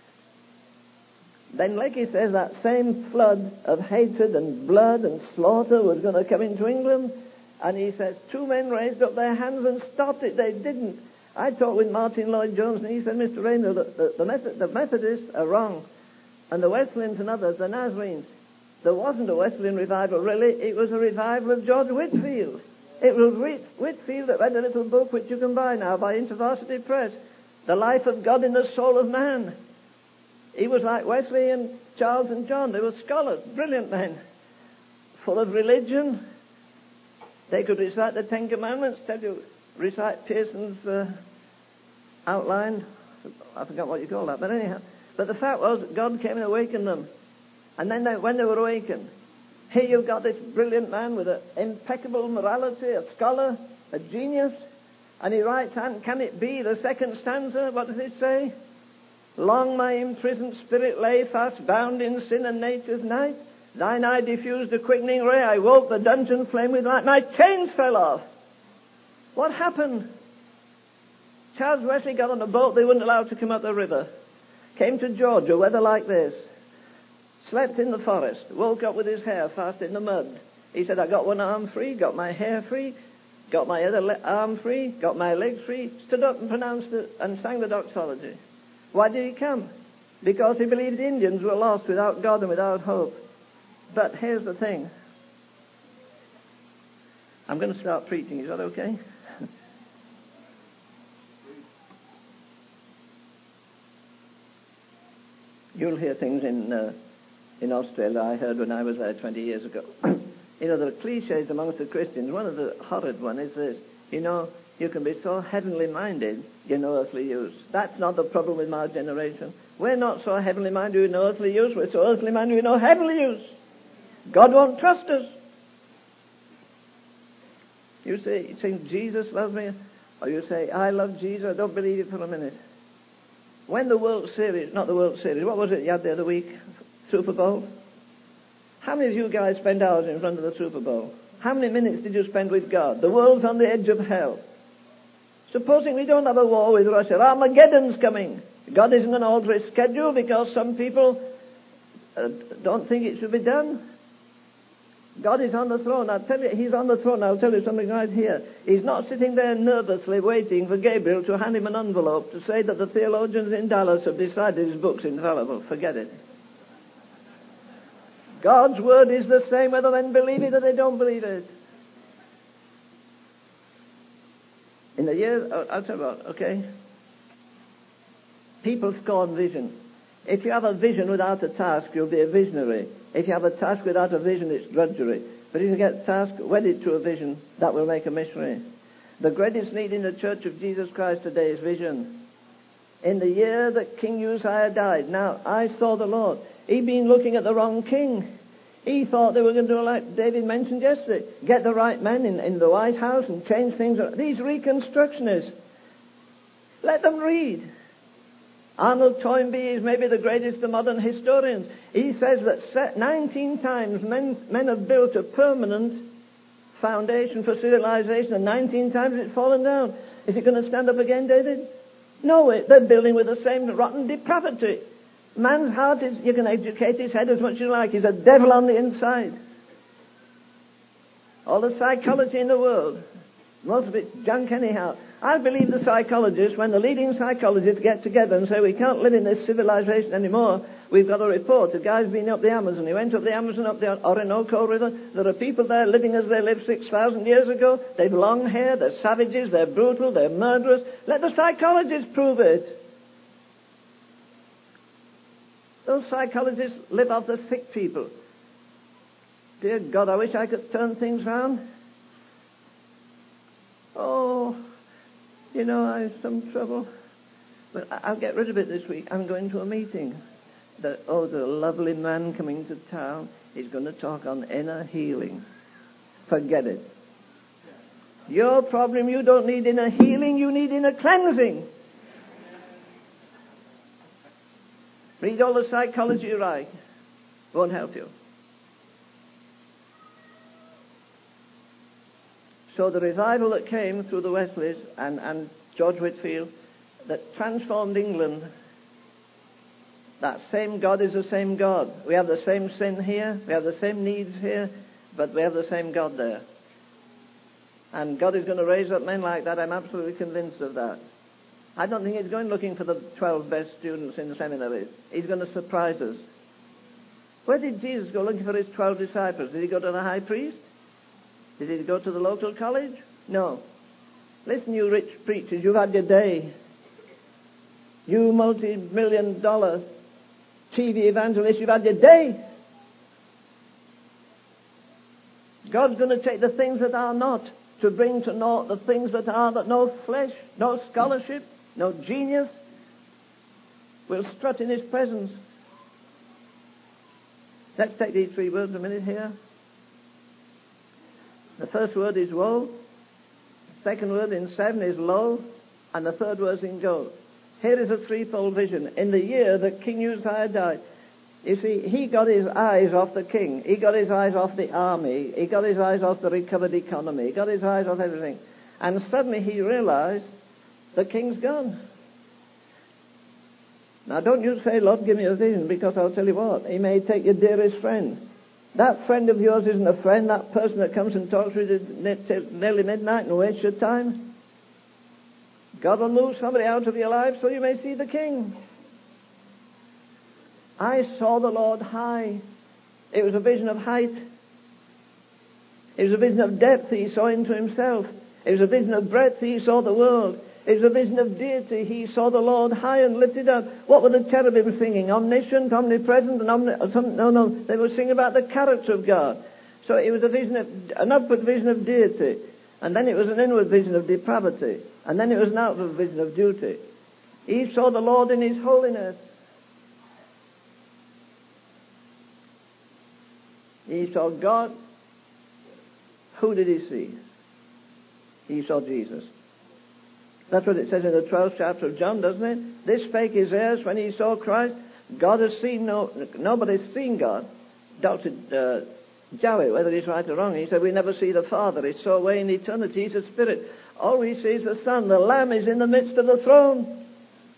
Then Lecky says that same flood of hatred and blood and slaughter was going to come into England. And he says 2 men raised up their hands and stopped it. They didn't. I talked with Martin Lloyd-Jones and he said, Mr. Rayner, the Methodists are wrong. And the Wesleyans and others, the Nazarenes. There wasn't a Wesleyan revival, really. It was a revival of George Whitefield. It was Whitefield that read a little book which you can buy now by InterVarsity Press, The Life of God in the Soul of Man. He was like Wesley and Charles and John. They were scholars, brilliant men, full of religion. They could recite the Ten Commandments, recite Pearson's outline. I forgot what you call that, but anyhow. But the fact was that God came and awakened them. And then when they were awakened, here you've got this brilliant man with an impeccable morality, a scholar, a genius, and he writes, and can it be, the second stanza, what does it say? Long my imprisoned spirit lay fast bound in sin and nature's night. Thine eye diffused a quickening ray. I woke, the dungeon flame with light. My chains fell off. What happened? Charles Wesley got on a boat they wouldn't allow to come up the river. Came to Georgia, weather like this. Slept in the forest. Woke up with his hair fast in the mud. He said, I got one arm free, got my hair free, got my other arm free, got my legs free. Stood up and pronounced it and sang the doxology. Why did he come? Because he believed the Indians were lost without God and without hope. But here's the thing. I'm going to start preaching. Is that okay? You'll hear things in Australia I heard when I was there 20 years ago. You know, there are cliches amongst the Christians. One of the horrid one is this. You know, you can be so heavenly minded, you're no earthly use. That's not the problem with my generation. We're not so heavenly minded with no earthly use. We're so earthly minded with no heavenly use. God won't trust us. You say, Jesus loves me, or you say, I love Jesus. I don't believe it for a minute. When the World Series, not the World Series, what was it you had the other week? Super Bowl? How many of you guys spend hours in front of the Super Bowl? How many minutes did you spend with God? The world's on the edge of hell. Supposing we don't have a war with Russia, Armageddon's coming. God isn't going to alter his schedule because some people don't think it should be done. God is on the throne. I'll tell you, he's on the throne. I'll tell you something right here. He's not sitting there nervously waiting for Gabriel to hand him an envelope to say that the theologians in Dallas have decided his book's infallible. Forget it. God's word is the same whether men believe it or they don't believe it. In the year, I'll tell you what, okay? People scorn vision. If you have a vision without a task, you'll be a visionary. If you have a task without a vision, it's drudgery. But if you get a task wedded to a vision, that will make a missionary. The greatest need in the Church of Jesus Christ today is vision. In the year that King Uzziah died, now, I saw the Lord. He'd been looking at the wrong king. He thought they were going to do like David mentioned yesterday, get the right men in the White House and change things. These reconstructionists, let them read. Arnold Toynbee is maybe the greatest of modern historians. He says that 19 times men have built a permanent foundation for civilization, and 19 times it's fallen down. Is it going to stand up again, David? No, they're building with the same rotten depravity. Man's heart is, you can educate his head as much as you like. He's a devil on the inside. All the psychology in the world, most of it's junk anyhow. I believe the psychologists, when the leading psychologists get together and say we can't live in this civilization anymore, we've got a report. A guy's been up the Amazon. He went up the Amazon, up the Orinoco River. There are people there living as they lived 6,000 years ago. They've long hair. They're savages. They're brutal. They're murderers. Let the psychologists prove it. Those psychologists live off the sick people. Dear God, I wish I could turn things round. Oh, you know, I have some trouble. But I'll get rid of it this week. I'm going to a meeting. The lovely man coming to town. He's going to talk on inner healing. Forget it. Your problem, you don't need inner healing, you need inner cleansing. Read all the psychology you like. Won't help you. So the revival that came through the Wesleys and George Whitefield, that transformed England, that same God is the same God. We have the same sin here, we have the same needs here, but we have the same God there. And God is going to raise up men like that. I'm absolutely convinced of that. I don't think he's going looking for the 12 best students in the seminaries. He's going to surprise us. Where did Jesus go looking for his 12 disciples? Did he go to the high priest? Did he go to the local college? No. Listen, you rich preachers, you've had your day. You multi-million-dollar TV evangelists, you've had your day. God's going to take the things that are not to bring to naught the things that are, that no flesh, no scholarship, no genius will strut in his presence. Let's take these 3 words a minute here. The first word is woe. The second word in 7 is lo. And the third word is in go. Here is a threefold vision. In the year that King Uzziah died, you see, he got his eyes off the king. He got his eyes off the army. He got his eyes off the recovered economy. He got his eyes off everything. And suddenly he realized the king's gone. Now don't you say, Lord, give me a vision, because I'll tell you what, he may take your dearest friend. That friend of yours isn't a friend, that person that comes and talks with you till nearly midnight and wastes your time. God will move somebody out of your life so you may see the king. I saw the Lord high. It was a vision of height. It was a vision of depth. He saw into himself. It was a vision of breadth. He saw the world. It was a vision of deity. He saw the Lord high and lifted up. What were the cherubim singing? Omniscient, omnipresent, and no. They were singing about the character of God. So it was a vision of, an upward vision of deity. And then it was an inward vision of depravity. And then it was an outward vision of duty. He saw the Lord in his holiness. He saw God. Who did he see? He saw Jesus. That's what it says in the 12th chapter of John, doesn't it? This spake Isaiah when he saw Christ. God has seen nobody's seen God. Doubted Jowett, whether he's right or wrong. He said, we never see the Father. It's so away in eternity. He's a spirit. All we see is the Son. The Lamb is in the midst of the throne.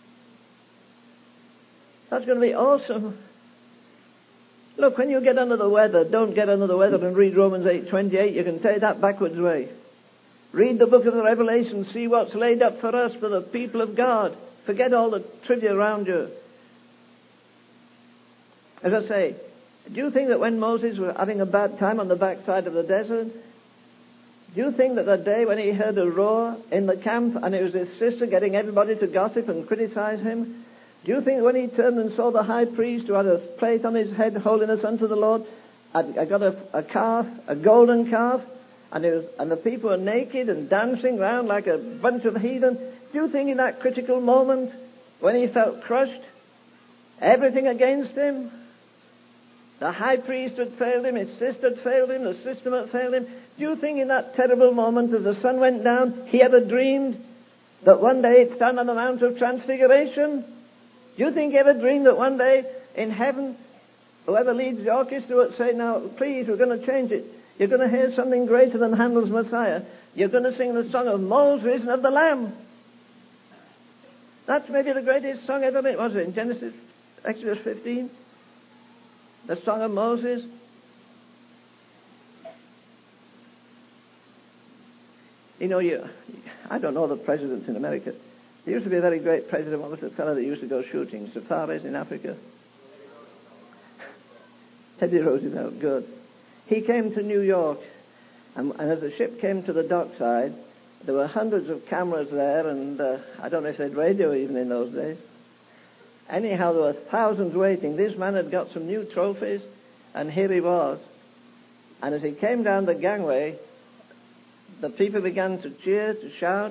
That's going to be awesome. Look, when you get under the weather, don't get under the weather and read Romans 8:28. You can take that backwards way. Read the book of the Revelation. See what's laid up for us, for the people of God. Forget all the trivia around you. As I say, do you think that when Moses was having a bad time on the backside of the desert, do you think that the day when he heard a roar in the camp and it was his sister getting everybody to gossip and criticize him, do you think when he turned and saw the high priest who had a plate on his head, holiness unto the Lord, I got a calf, a golden calf, and the people were naked and dancing around like a bunch of heathen, do you think in that critical moment when he felt crushed, everything against him, the high priest had failed him, his sister had failed him, the system had failed him, do you think in that terrible moment as the sun went down, he ever dreamed that one day he'd stand on the Mount of Transfiguration? Do you think he ever dreamed that one day in heaven, whoever leads the orchestra would say, now, please, we're going to change it. You're going to hear something greater than Handel's Messiah. You're going to sing the song of Moses and of the Lamb. That's maybe the greatest song ever made. Was it in Genesis, Exodus 15? The song of Moses. You know, I don't know the presidents in America. There used to be a very great president. What was the fellow that used to go shooting safaris in Africa? Teddy Roosevelt, good. He came to New York, and as the ship came to the dockside, there were hundreds of cameras there, and I don't know if they had radio even in those days. Anyhow, there were thousands waiting. This man had got some new trophies, and here he was. And as he came down the gangway, the people began to cheer, to shout.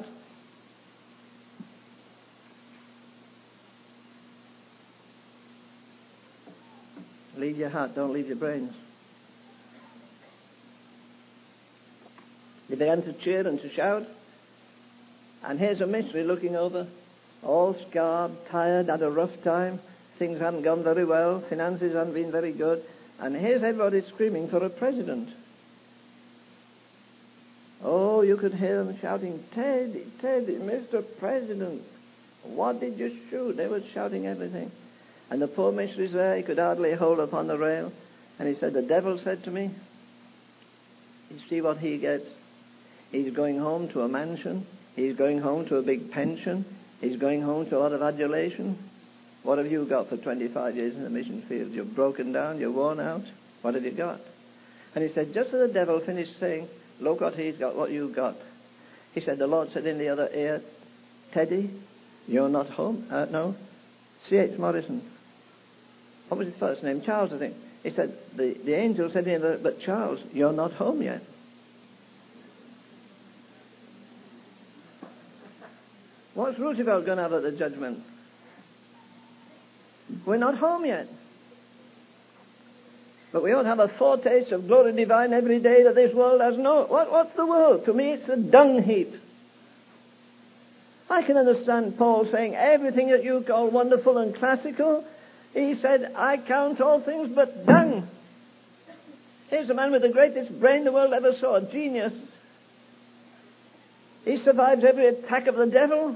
Lead your heart, don't lead your brains. They began to cheer and to shout. And here's a missionary looking over, all scarred, tired, had a rough time. Things hadn't gone very well. Finances hadn't been very good. And here's everybody screaming for a president. Oh, you could hear them shouting, Teddy, Teddy, Mr. President, what did you shoot? They were shouting everything. And the poor missionary's there, he could hardly hold upon the rail. And he said, the devil said to me, you see what he gets? He's going home to a mansion. He's going home to a big pension. He's going home to a lot of adulation. What have you got for 25 years in the mission field? You're broken down, you're worn out. What have you got? And he said, just as the devil finished saying, look what he's got, what you got. He said, the Lord said in the other ear, Teddy, you're not home. No, C.H. Morrison. What was his first name? Charles, I think. He said, the angel said in the other, but Charles, you're not home yet. What's Roosevelt going to have at the judgment? We're not home yet. But we ought to have a foretaste of glory divine every day that this world has no. What's the world? To me, it's a dung heap. I can understand Paul saying everything that you call wonderful and classical. He said, I count all things but dung. Here's a man with the greatest brain the world ever saw, a genius. He survives every attack of the devil.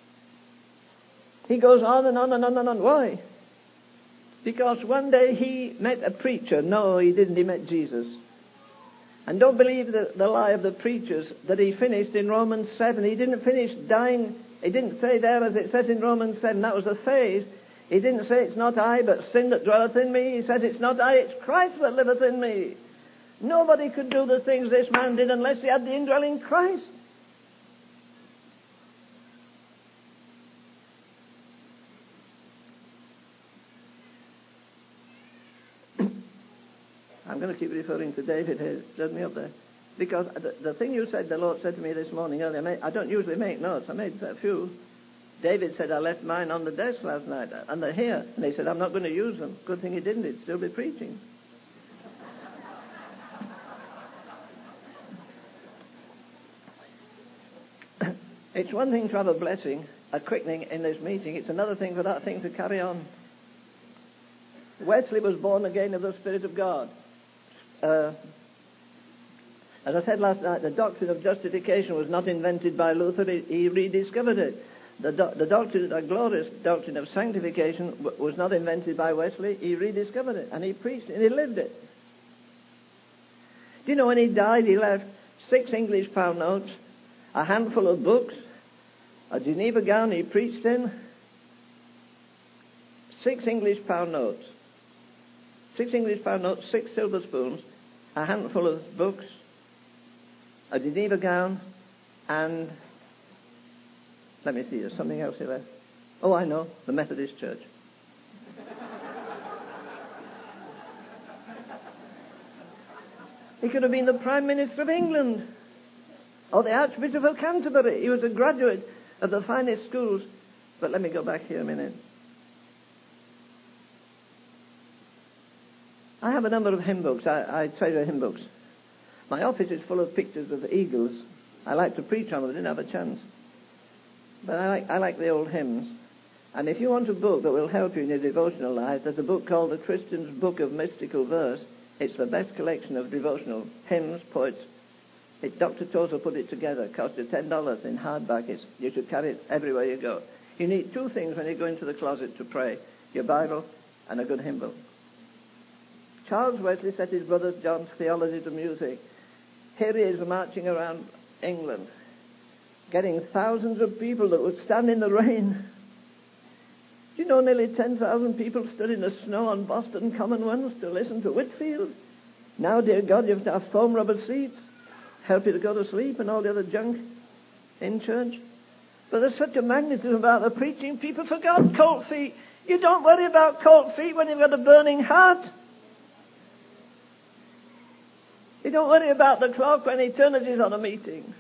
He goes on and on and on and on. Why? Because one day he met a preacher. No, he didn't. He met Jesus. And don't believe the lie of the preachers that he finished in Romans 7. He didn't finish dying. He didn't say there, as it says in Romans 7, that was a phase. He didn't say, it's not I, but sin that dwelleth in me. He said, it's not I, it's Christ that liveth in me. Nobody could do the things this man did unless he had the indwelling Christ. I'm going to keep referring to David here. Stood me up there. Because the thing you said, the Lord said to me this morning earlier, I don't usually make notes. I made a few. David said, I left mine on the desk last night, and they're here. And he said, I'm not going to use them. Good thing he didn't. He'd still be preaching. It's one thing to have a blessing, a quickening in this meeting. It's another thing for that thing to carry on. Wesley was born again of the Spirit of God. As I said last night, the doctrine of justification was not invented by Luther. He rediscovered it. The doctrine, the glorious doctrine of sanctification was not invented by Wesley. He rediscovered it, and he preached it, and he lived it. Do you know when he died, he left 6 English pound notes, a handful of books, a Geneva gown he preached in, 6 English pound notes. 6 English pound notes, 6 silver spoons, a handful of books, a Geneva gown, and, let me see, there's something else he left. Oh, I know, the Methodist Church. He could have been the Prime Minister of England, or the Archbishop of Canterbury. He was a graduate of the finest schools. But let me go back here a minute. I have a number of hymn books. I treasure hymn books. My office is full of pictures of eagles. I like to preach on them. I didn't have a chance. But I like the old hymns. And if you want a book that will help you in your devotional life, there's a book called The Christian's Book of Mystical Verse. It's the best collection of devotional hymns, poets. Dr. Tozer put it together. It cost you $10 in hardback. You should carry it everywhere you go. You need two things when you go into the closet to pray: your Bible and a good hymn book. Charles Wesley set his brother John's theology to music. Here he is marching around England, getting thousands of people that would stand in the rain. Do you know nearly 10,000 people stood in the snow on Boston Common once to listen to Whitfield? Now, dear God, you have to have foam rubber seats, help you to go to sleep, and all the other junk in church. But there's such a magnetism about the preaching. People forgot cold feet. You don't worry about cold feet when you've got a burning heart. You don't worry about the clock when eternity's on a meeting.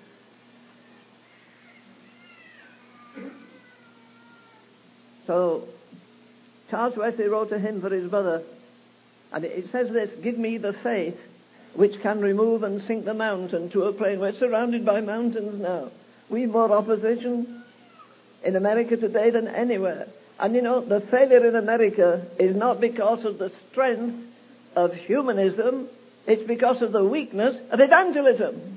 So Charles Wesley wrote a hymn for his brother, and it says this: give me the faith which can remove and sink the mountain to a plain. We're surrounded by mountains now. We've more opposition in America today than anywhere. And you know, the failure in America is not because of the strength of humanism, it's because of the weakness of evangelism.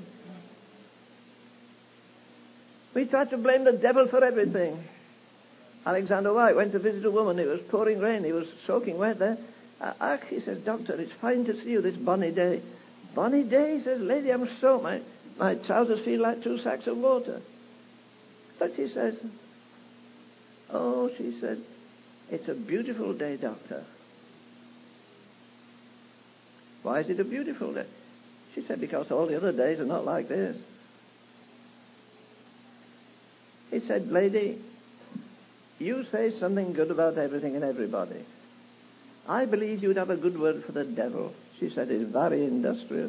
We try to blame the devil for everything. Alexander White went to visit a woman. It was pouring rain. He was soaking wet there. He says, "Doctor, it's fine to see you this bonny day." "Bonny day?" He says, "Lady, I'm soaked. My trousers feel like 2 sacks of water." But she says, "Oh," she said, "it's a beautiful day, Doctor." "Why is it a beautiful day?" She said, "Because all the other days are not like this." He said, "Lady, you say something good about everything and everybody. I believe you'd have a good word for the devil." She said, "He's very industrious."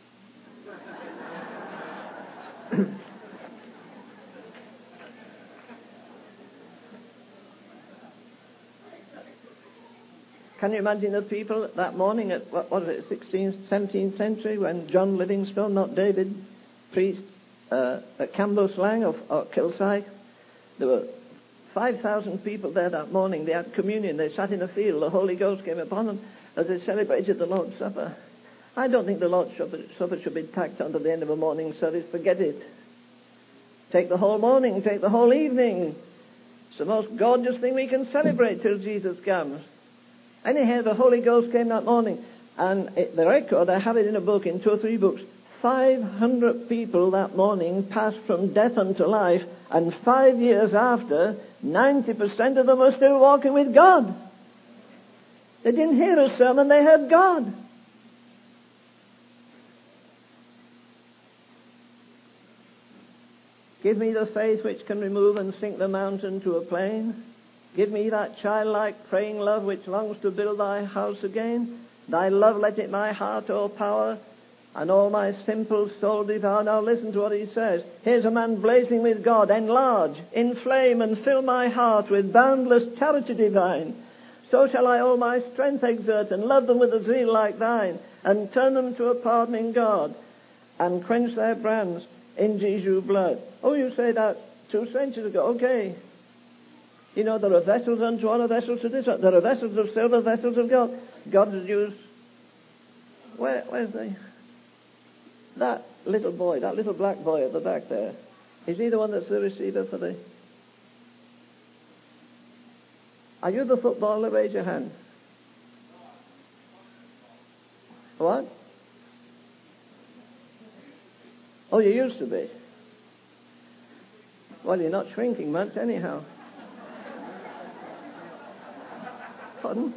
Can you imagine the people that morning at, what was it, 16th, 17th century, when John Livingstone, not David, preached at Cambuslang or Kilsyth? There were 5,000 people there that morning. They had communion. They sat in a field. The Holy Ghost came upon them as they celebrated the Lord's Supper. I don't think the Lord's Supper should be tacked onto the end of a morning service. Forget it. Take the whole morning. Take the whole evening. It's the most gorgeous thing we can celebrate till Jesus comes. Anyhow, the Holy Ghost came that morning. And the record, I have it in a book, in 2 or 3 books. 500 people that morning passed from death unto life, and 5 years after, 90% of them are still walking with God. They didn't hear a sermon, they heard God. Give me the faith which can remove and sink the mountain to a plain. Give me that childlike praying love which longs to build thy house again. Thy love let it my heart o'erpower, and all my simple soul devour. Now listen to what he says. Here's a man blazing with God. Enlarge, inflame, and fill my heart with boundless charity divine. So shall I all my strength exert, and love them with a zeal like thine, and turn them to a pardoning God, and quench their brands in Jesu blood. Oh, you say that 2 centuries ago. Okay. You know, there are vessels unto honor, vessels to dishonor. There are vessels of silver, vessels of gold. God has used... Where's that little boy, that little black boy at the back there? Is he the one that's the receiver for the... Are you the footballer? Raise your hand. What? Oh, you used to be. Well, you're not shrinking much anyhow. Pardon?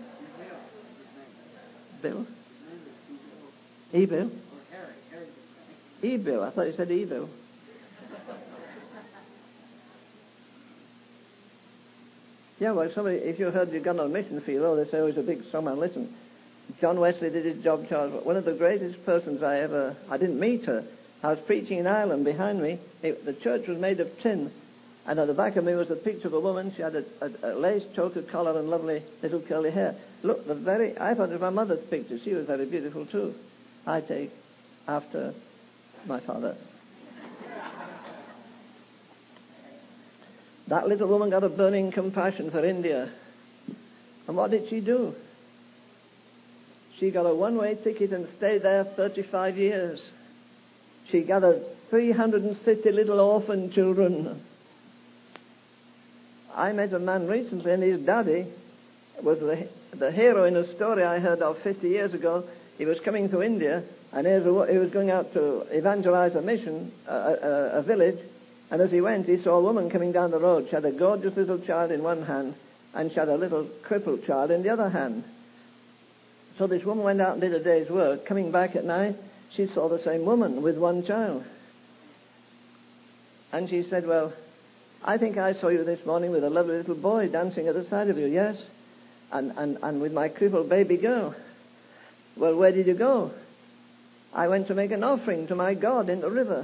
Bill? E-Bill? E-Bill. I thought you said E-Bill. Yeah, well, somebody, if you heard you've gone on a mission field, oh, they say, oh, he's a big strongman. Listen, John Wesley did his job, Charles. One of the greatest persons I didn't meet her. I was preaching in Ireland behind me. The church was made of tin. And at the back of me was a picture of a woman. She had a lace choker collar and lovely little curly hair. Look, I thought it was my mother's picture. She was very beautiful too. I take after my father. That little woman got a burning compassion for India. And what did she do? She got a one-way ticket and stayed there 35 years. She gathered 350 little orphan children. I met a man recently, and his daddy was the hero in a story I heard of 50 years ago. He was coming to India, and he was going out to evangelize a mission, a village, and as he went, he saw a woman coming down the road. She had a gorgeous little child in one hand, and she had a little crippled child in the other hand. So this woman went out and did a day's work. Coming back at night, she saw the same woman with one child. And she said, well, I think I saw you this morning with a lovely little boy dancing at the side of you. Yes, and with my crippled baby girl. Well, where did you go? I went to make an offering to my God in the river.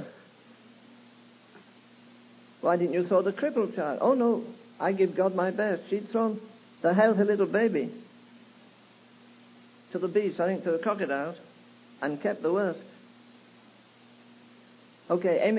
Why didn't you throw the crippled child? Oh, no, I give God my best. She'd thrown the healthy little baby to the beast, I think to the crocodiles, and kept the worst. Okay, Amy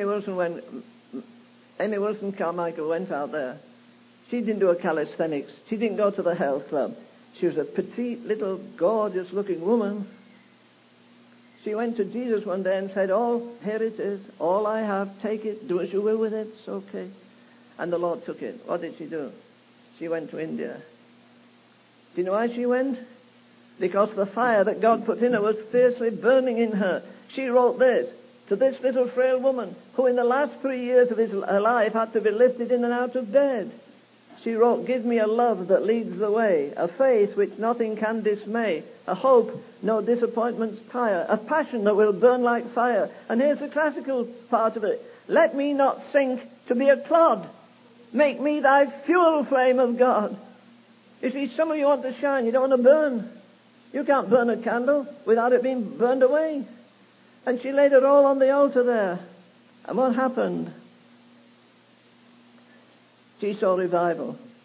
Wilson Carmichael went out there. She didn't do a calisthenics. She didn't go to the health club. She was a petite, little, gorgeous-looking woman. She went to Jesus one day and said, oh, here it is. All I have, take it. Do as you will with it. It's okay. And the Lord took it. What did she do? She went to India. Do you know why she went? Because the fire that God put in her was fiercely burning in her. She wrote this to this little frail woman who in the last 3 years of her life had to be lifted in and out of bed. She wrote, give me a love that leads the way, a faith which nothing can dismay, a hope no disappointments tire, a passion that will burn like fire. And here's the classical part of it. Let me not sink to be a clod. Make me thy fuel flame of God. You see, some of you want to shine, you don't want to burn. You can't burn a candle without it being burned away. And she laid it all on the altar there. And what happened? She saw revival.